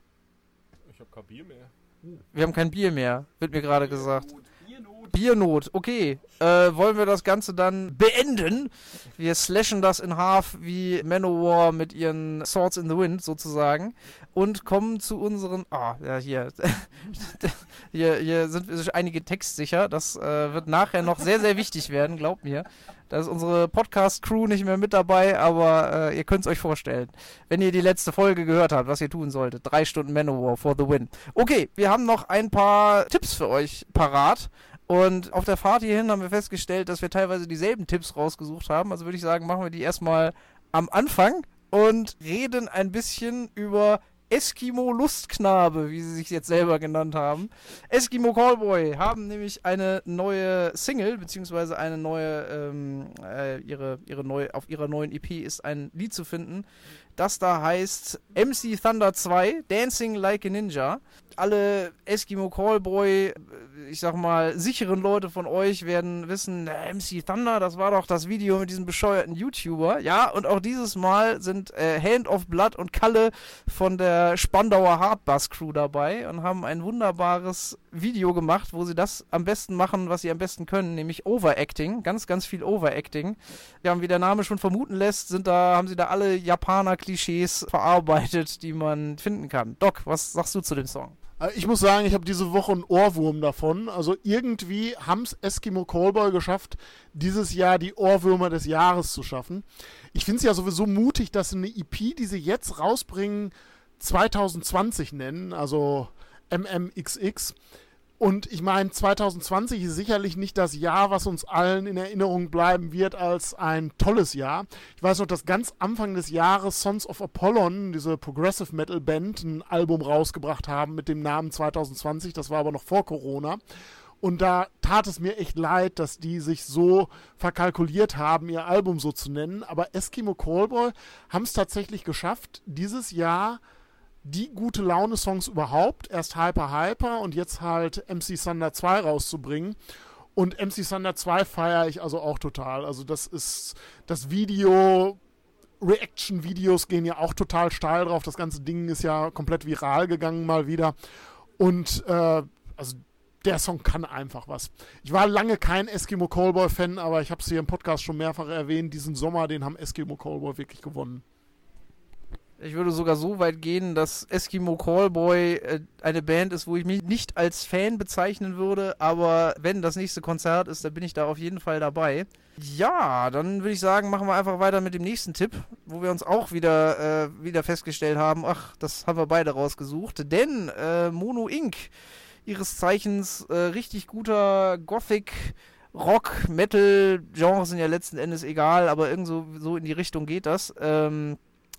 Ich habe kein Bier mehr. Wir haben kein Bier mehr, wird mir gerade gesagt. Biernot. Biernot, okay. Äh, wollen wir das Ganze dann beenden? Wir slashen das in half wie Manowar mit ihren Swords in the Wind sozusagen und kommen zu unseren... Ah, oh, ja, hier. hier. Hier sind wir einige textsicher. Das äh, wird nachher noch sehr, sehr wichtig werden, glaubt mir. Da ist unsere Podcast-Crew nicht mehr mit dabei, aber äh, ihr könnt es euch vorstellen. Wenn ihr die letzte Folge gehört habt, was ihr tun solltet. Drei Stunden Manowar for the win. Okay, wir haben noch ein paar Tipps für euch parat. Und auf der Fahrt hierhin haben wir festgestellt, dass wir teilweise dieselben Tipps rausgesucht haben. Also würde ich sagen, machen wir die erstmal am Anfang und reden ein bisschen über Eskimo Lustknabe, wie sie sich jetzt selber genannt haben. Eskimo Callboy haben nämlich eine neue Single, beziehungsweise eine neue, ähm, äh, ihre, ihre neue, auf ihrer neuen E P ist ein Lied zu finden, das da heißt M C Thunder zwei, Dancing Like a Ninja. Alle Eskimo Callboy, ich sag mal, sicheren Leute von euch werden wissen, M C Thunder, das war doch das Video mit diesem bescheuerten YouTuber. Ja, und auch dieses Mal sind äh, Hand of Blood und Kalle von der Spandauer Hardbass Crew dabei und haben ein wunderbares Video gemacht, wo sie das am besten machen, was sie am besten können, nämlich Overacting. Ganz, ganz viel Overacting. Ja, wie der Name schon vermuten lässt, sind da, haben sie da alle Japaner-Klischees verarbeitet, die man finden kann. Doc, was sagst du zu dem Song? Ich muss sagen, ich habe diese Woche einen Ohrwurm davon. Also irgendwie haben es Eskimo Callboy geschafft, dieses Jahr die Ohrwürmer des Jahres zu schaffen. Ich finde es ja sowieso mutig, dass sie eine E P, die sie jetzt rausbringen, zwanzig zwanzig nennen, also M M X X. Und ich meine, zwanzig zwanzig ist sicherlich nicht das Jahr, was uns allen in Erinnerung bleiben wird als ein tolles Jahr. Ich weiß noch, dass ganz Anfang des Jahres Sons of Apollon, diese Progressive Metal Band, ein Album rausgebracht haben mit dem Namen zwanzig zwanzig. Das war aber noch vor Corona. Und da tat es mir echt leid, dass die sich so verkalkuliert haben, ihr Album so zu nennen. Aber Eskimo Callboy haben es tatsächlich geschafft, dieses Jahr die gute Laune-Songs überhaupt, erst Hyper Hyper und jetzt halt M C Thunder zwei rauszubringen. Und M C Thunder zwei feiere ich also auch total. Also das ist das Video, Reaction-Videos gehen ja auch total steil drauf. Das ganze Ding ist ja komplett viral gegangen mal wieder. Und äh, also der Song kann einfach was. Ich war lange kein Eskimo Callboy-Fan, aber ich habe es hier im Podcast schon mehrfach erwähnt, diesen Sommer, den haben Eskimo Callboy wirklich gewonnen. Ich würde sogar so weit gehen, dass Eskimo Callboy äh, eine Band ist, wo ich mich nicht als Fan bezeichnen würde, aber wenn das nächste Konzert ist, dann bin ich da auf jeden Fall dabei. Ja, dann würde ich sagen, machen wir einfach weiter mit dem nächsten Tipp, wo wir uns auch wieder, äh, wieder festgestellt haben, ach, das haben wir beide rausgesucht, denn äh, Mono Incorporated, ihres Zeichens äh, richtig guter Gothic Rock, Metal, Genres sind ja letzten Endes egal, aber irgend so, so in die Richtung geht das, ähm,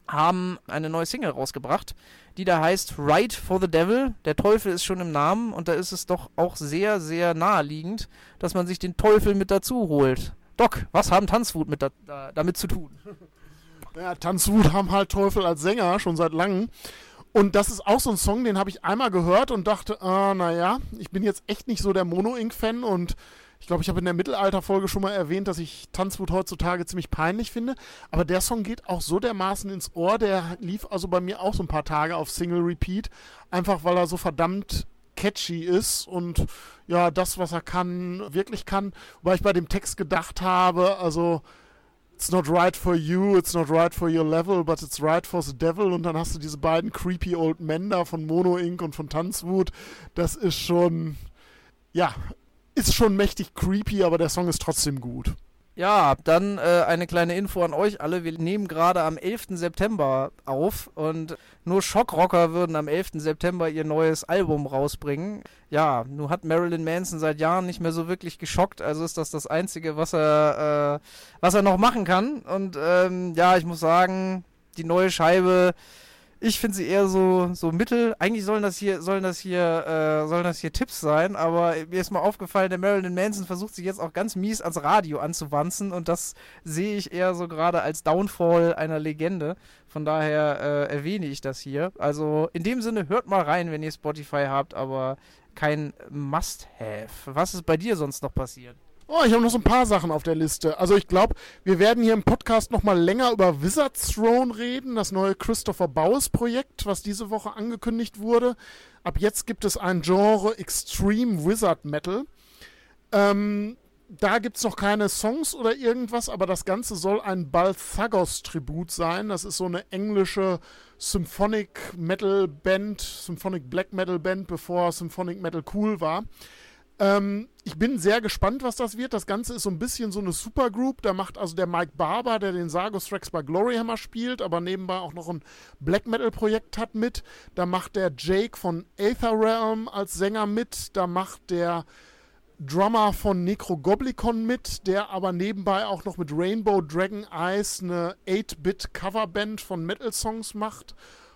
haben eine neue Single rausgebracht, die da heißt Right for the Devil. Der Teufel ist schon im Namen und da ist es doch auch sehr, sehr naheliegend, dass man sich den Teufel mit dazu holt. Doc, was haben Tanzwut mit da, da, damit zu tun? Ja, Tanzwut haben halt Teufel als Sänger, schon seit langem. Und das ist auch so ein Song, den habe ich einmal gehört und dachte, ah, naja, ich bin jetzt echt nicht so der Mono-Ink-Fan und ich glaube, ich habe in der Mittelalter-Folge schon mal erwähnt, dass ich Tanzwut heutzutage ziemlich peinlich finde. Aber der Song geht auch so dermaßen ins Ohr, der lief also bei mir auch so ein paar Tage auf Single Repeat, einfach weil er so verdammt catchy ist und ja, das, was er kann, wirklich kann. Wobei ich bei dem Text gedacht habe, also it's not right for you, it's not right for your level, but it's right for the devil. Und dann hast du diese beiden creepy old men da von Mono Ink und von Tanzwut. Das ist schon, ja, ist schon mächtig creepy, aber der Song ist trotzdem gut. Ja, dann äh, eine kleine Info an euch alle. Wir nehmen gerade am elften September auf und nur Schockrocker würden am elften September ihr neues Album rausbringen. Ja, nun hat Marilyn Manson seit Jahren nicht mehr so wirklich geschockt, also ist das das Einzige, was er, äh, was er noch machen kann. Und ähm, ja, ich muss sagen, die neue Scheibe, ich finde sie eher so, so mittel. Eigentlich sollen das hier, sollen das hier, äh, sollen das hier Tipps sein, aber mir ist mal aufgefallen, der Marilyn Manson versucht sich jetzt auch ganz mies ans Radio anzuwanzen und das sehe ich eher so gerade als Downfall einer Legende. Von daher äh, erwähne ich das hier. Also in dem Sinne, hört mal rein, wenn ihr Spotify habt, aber kein Must-Have. Was ist bei dir sonst noch passiert? Oh, ich habe noch so ein paar Sachen auf der Liste. Also ich glaube, wir werden hier im Podcast noch mal länger über Wizard's Throne reden, das neue Christopher Bowes Projekt, was diese Woche angekündigt wurde. Ab jetzt gibt es ein Genre Extreme Wizard Metal. Ähm, da gibt es noch keine Songs oder irgendwas, aber das Ganze soll ein Balthagos-Tribut sein. Das ist so eine englische Symphonic Metal Band, Symphonic Black Metal Band, bevor Symphonic Metal cool war. Ähm, ich bin sehr gespannt, was das wird. Das Ganze ist so ein bisschen so eine Supergroup. Da macht also der Mike Barber, der den Sargos Rex bei Gloryhammer spielt, aber nebenbei auch noch ein Black Metal Projekt hat, mit. Da macht der Jake von Aether Realm als Sänger mit. Da macht der Drummer von Necrogoblikon mit, der aber nebenbei auch noch mit Rainbow Dragon Eyes eine acht-Bit Coverband von Metal-Songs macht.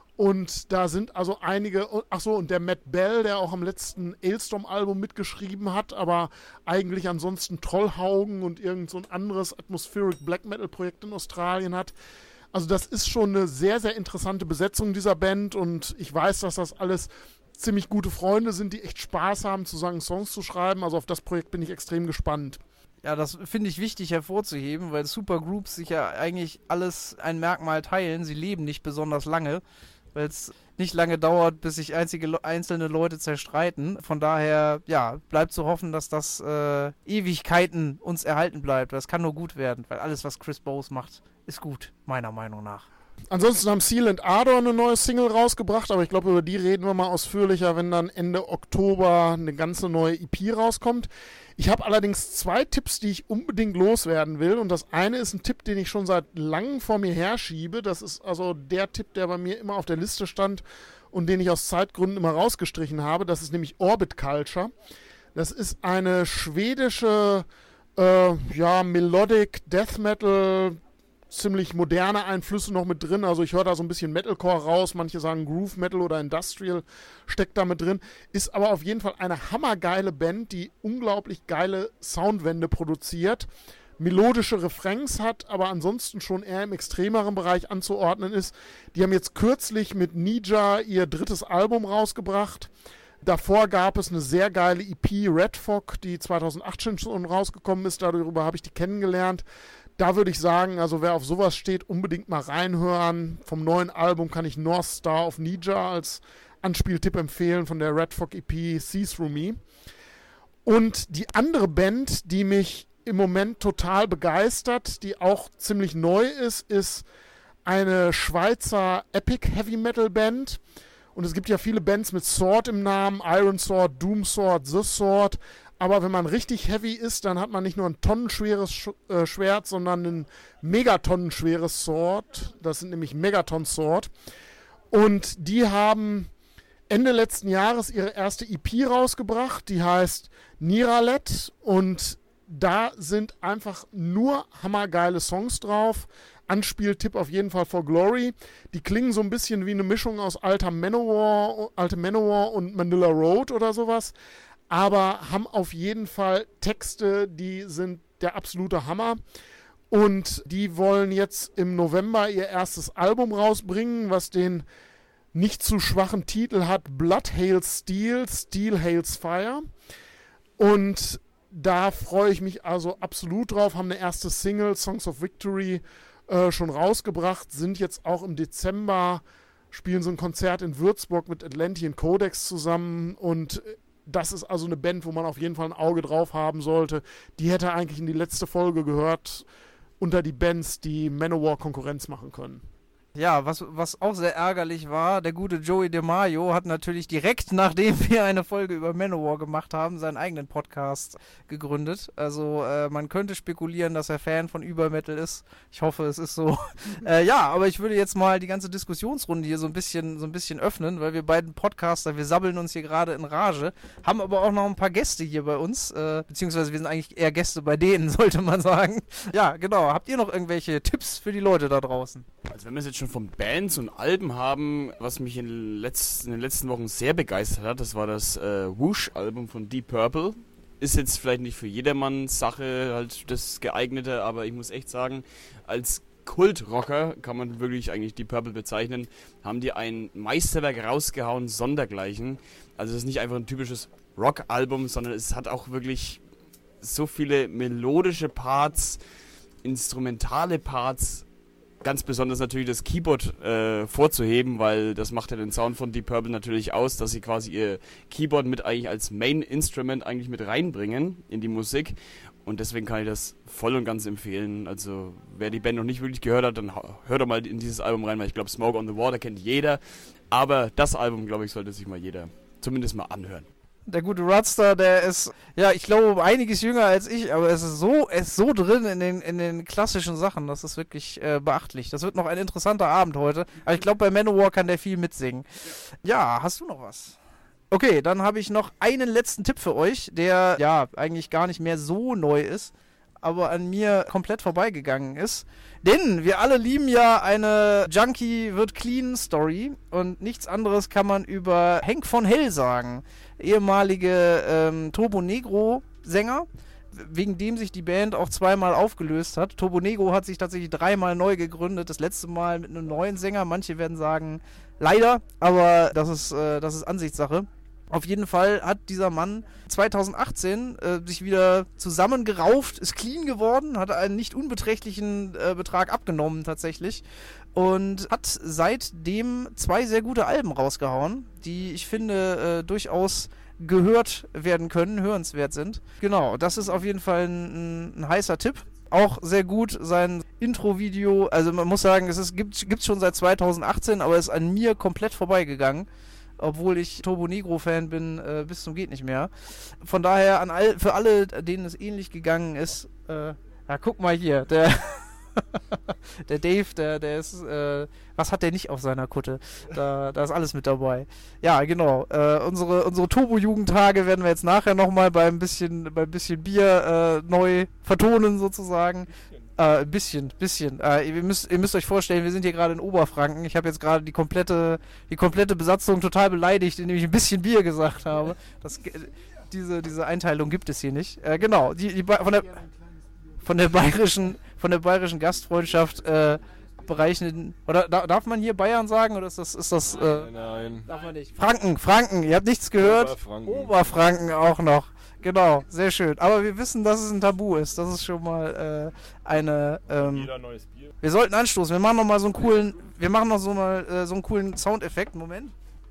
Und da sind also einige, achso, und der Matt Bell, der auch am letzten Ailstorm-Album mitgeschrieben hat, aber eigentlich ansonsten Trollhaugen und irgend so ein anderes Atmospheric Black Metal-Projekt in Australien hat. Also das ist schon eine sehr, sehr interessante Besetzung dieser Band und ich weiß, dass das alles ziemlich gute Freunde sind, die echt Spaß haben, zusammen Songs zu schreiben. Also auf das Projekt bin ich extrem gespannt. Ja, das finde ich wichtig hervorzuheben, weil Supergroups sich ja eigentlich alles ein Merkmal teilen. Sie leben nicht besonders lange, weil es nicht lange dauert, bis sich einzige, einzelne Leute zerstreiten. Von daher, ja, bleibt zu hoffen, dass das äh, Ewigkeiten uns erhalten bleibt. Das kann nur gut werden, weil alles, was Chris Bowes macht, ist gut, meiner Meinung nach. Ansonsten haben Seal and Ardor eine neue Single rausgebracht, aber ich glaube, über die reden wir mal ausführlicher, wenn dann Ende Oktober eine ganze neue E P rauskommt. Ich habe allerdings zwei Tipps, die ich unbedingt loswerden will. Und das eine ist ein Tipp, den ich schon seit langem vor mir herschiebe. Das ist also der Tipp, der bei mir immer auf der Liste stand und den ich aus Zeitgründen immer rausgestrichen habe. Das ist nämlich Orbit Culture. Das ist eine schwedische äh, ja, Melodic Death Metal, ziemlich moderne Einflüsse noch mit drin. Also ich höre da so ein bisschen Metalcore raus. Manche sagen Groove Metal oder Industrial steckt da mit drin. Ist aber auf jeden Fall eine hammergeile Band, die unglaublich geile Soundwände produziert. Melodische Refrains hat, aber ansonsten schon eher im extremeren Bereich anzuordnen ist. Die haben jetzt kürzlich mit Nija ihr drittes Album rausgebracht. Davor gab es eine sehr geile E P, Red Fog, die zweitausendachtzehn schon rausgekommen ist. Darüber habe ich die kennengelernt. Da würde ich sagen, also wer auf sowas steht, unbedingt mal reinhören. Vom neuen Album kann ich North Star of Nija als Anspieltipp empfehlen von der Red Fog E P See Through Me. Und die andere Band, die mich im Moment total begeistert, die auch ziemlich neu ist, ist eine Schweizer Epic Heavy Metal Band. Und es gibt ja viele Bands mit Sword im Namen, Iron Sword, Doom Sword, The Sword. Aber wenn man richtig heavy ist, dann hat man nicht nur ein tonnenschweres Sch- äh, Schwert, sondern ein megatonnenschweres Sword. Das sind nämlich Megaton Sword. Und die haben Ende letzten Jahres ihre erste E P rausgebracht. Die heißt Niralet. Und da sind einfach nur hammergeile Songs drauf. Anspieltipp auf jeden Fall For Glory. Die klingen so ein bisschen wie eine Mischung aus alter Manowar, alte Manowar und Manila Road oder sowas, aber haben auf jeden Fall Texte, die sind der absolute Hammer. Und die wollen jetzt im November ihr erstes Album rausbringen, was den nicht zu schwachen Titel hat: Blood Hails Steel, Steel Hails Fire. Und da freue ich mich also absolut drauf. Haben eine erste Single, Songs of Victory, äh, schon rausgebracht. Sind jetzt auch im Dezember, spielen so ein Konzert in Würzburg mit Atlantean Codex zusammen. Und das ist also eine Band, wo man auf jeden Fall ein Auge drauf haben sollte. Die hätte eigentlich in die letzte Folge gehört, unter die Bands, die Manowar Konkurrenz machen können. Ja, was, was auch sehr ärgerlich war, der gute Joey DeMaio hat natürlich direkt, nachdem wir eine Folge über Manowar gemacht haben, seinen eigenen Podcast gegründet. Also äh, man könnte spekulieren, dass er Fan von Übermetal ist. Ich hoffe, es ist so. äh, ja, aber ich würde jetzt mal die ganze Diskussionsrunde hier so ein bisschen, so ein bisschen öffnen, weil wir beiden Podcaster, wir sabbeln uns hier gerade in Rage, haben aber auch noch ein paar Gäste hier bei uns, äh, beziehungsweise wir sind eigentlich eher Gäste bei denen, sollte man sagen. Ja, genau. Habt ihr noch irgendwelche Tipps für die Leute da draußen? Also wenn wir es jetzt schon von Bands und Alben haben, was mich in, letz-, in den letzten Wochen sehr begeistert hat, das war das äh, Whoosh-Album von Deep Purple. Ist jetzt vielleicht nicht für jedermann Sache halt das geeignete, aber ich muss echt sagen, als Kultrocker kann man wirklich eigentlich Deep Purple bezeichnen, haben die ein Meisterwerk rausgehauen, sondergleichen. Also es ist nicht einfach ein typisches Rock-Album, sondern es hat auch wirklich so viele melodische Parts, instrumentale Parts. Ganz besonders natürlich das Keyboard äh, vorzuheben, weil das macht ja den Sound von Deep Purple natürlich aus, dass sie quasi ihr Keyboard mit eigentlich als Main Instrument eigentlich mit reinbringen in die Musik. Und deswegen kann ich das voll und ganz empfehlen. Also wer die Band noch nicht wirklich gehört hat, dann hört doch mal in dieses Album rein, weil ich glaube Smoke on the Water kennt jeder. Aber das Album, glaube ich, sollte sich mal jeder zumindest mal anhören. Der gute Rodster, der ist, ja, ich glaube, um einiges jünger als ich, aber es ist so, er ist so drin in den, in den klassischen Sachen, das ist wirklich äh, beachtlich. Das wird noch ein interessanter Abend heute, aber ich glaube, bei Manowar kann der viel mitsingen. Ja, hast du noch was? Okay, dann habe ich noch einen letzten Tipp für euch, der, ja, eigentlich gar nicht mehr so neu ist, aber an mir komplett vorbeigegangen ist. Denn wir alle lieben ja eine Junkie wird clean Story und nichts anderes kann man über Henk von Hell sagen. Ehemalige ähm, Turbo Negro Sänger, wegen dem sich die Band auch zweimal aufgelöst hat. Turbo Negro hat sich tatsächlich dreimal neu gegründet, das letzte Mal mit einem neuen Sänger. Manche werden sagen, leider, aber das ist, äh, das ist Ansichtssache. Auf jeden Fall hat dieser Mann zwanzig achtzehn äh, sich wieder zusammengerauft, ist clean geworden, hat einen nicht unbeträchtlichen äh, Betrag abgenommen tatsächlich und hat seitdem zwei sehr gute Alben rausgehauen, die ich finde äh, durchaus gehört werden können, hörenswert sind. Genau, das ist auf jeden Fall ein, ein heißer Tipp. Auch sehr gut sein Intro-Video, also man muss sagen, es ist, gibt es schon seit zwanzig achtzehn, aber es ist an mir komplett vorbeigegangen. Obwohl ich Turbo Negro-Fan bin, äh, bis zum geht nicht mehr. Von daher an all, für alle, denen es ähnlich gegangen ist, äh, ja, guck mal hier, der, der Dave, der, der ist, äh, was hat der nicht auf seiner Kutte? Da, da ist alles mit dabei. Ja, genau. Äh, unsere unsere Turbo-Jugendtage werden wir jetzt nachher nochmal beim bisschen, beim bisschen Bier äh, neu vertonen, sozusagen. Äh, ein bisschen, bisschen. Äh, ihr, müsst, ihr müsst euch vorstellen, wir sind hier gerade in Oberfranken. Ich habe jetzt gerade die komplette, die komplette Besatzung total beleidigt, indem ich ein bisschen Bier gesagt habe. Das, diese, diese Einteilung gibt es hier nicht. Äh, genau, die, die von der von der bayerischen, von der bayerischen Gastfreundschaft äh, bereichenden. Oder da, darf man hier Bayern sagen oder ist das, ist das? Äh, nein, nein. Darf man nicht. Franken, Franken. Ihr habt nichts gehört. Oberfranken. Oberfranken auch noch. Genau, sehr schön. Aber wir wissen, dass es ein Tabu ist. Das ist schon mal äh, eine. Ähm, Jeder neues Bier. Wir sollten anstoßen. Wir machen noch mal so einen coolen. Wir machen noch so mal äh, so einen coolen Soundeffekt. Moment.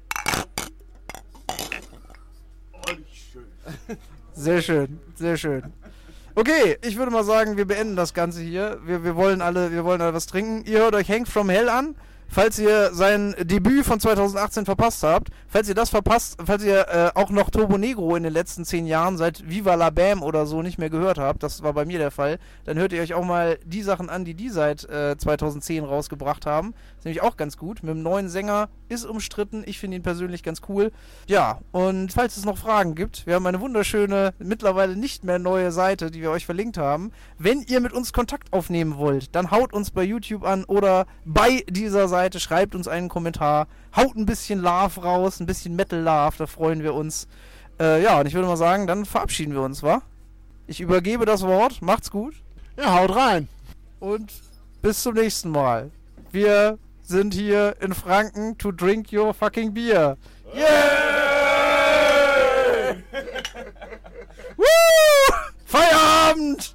Sehr schön, sehr schön. Okay, ich würde mal sagen, wir beenden das Ganze hier. Wir, wir wollen alle, wir wollen alle was trinken. Ihr hört euch Hank from Hell an. falls ihr sein Debüt von zweitausendachtzehn verpasst habt, falls ihr das verpasst, falls ihr äh, auch noch Turbo Negro in den letzten zehn Jahren seit Viva la Bam oder so nicht mehr gehört habt, das war bei mir der Fall, dann hört ihr euch auch mal die Sachen an, die die seit äh, zweitausendzehn rausgebracht haben. Ist nämlich auch ganz gut. Mit dem neuen Sänger, ist umstritten, ich finde ihn persönlich ganz cool. Ja, und falls es noch Fragen gibt, wir haben eine wunderschöne, mittlerweile nicht mehr neue Seite, die wir euch verlinkt haben. Wenn ihr mit uns Kontakt aufnehmen wollt, dann haut uns bei YouTube an oder bei dieser Seite, schreibt uns einen Kommentar, haut ein bisschen Love raus, ein bisschen Metal Love, da freuen wir uns. Äh, ja, und ich würde mal sagen, dann verabschieden wir uns, wa? Ich übergebe das Wort, macht's gut. Ja, haut rein. Und bis zum nächsten Mal. Wir sind hier in Franken to drink your fucking beer. Yeah! Woo! Feierabend!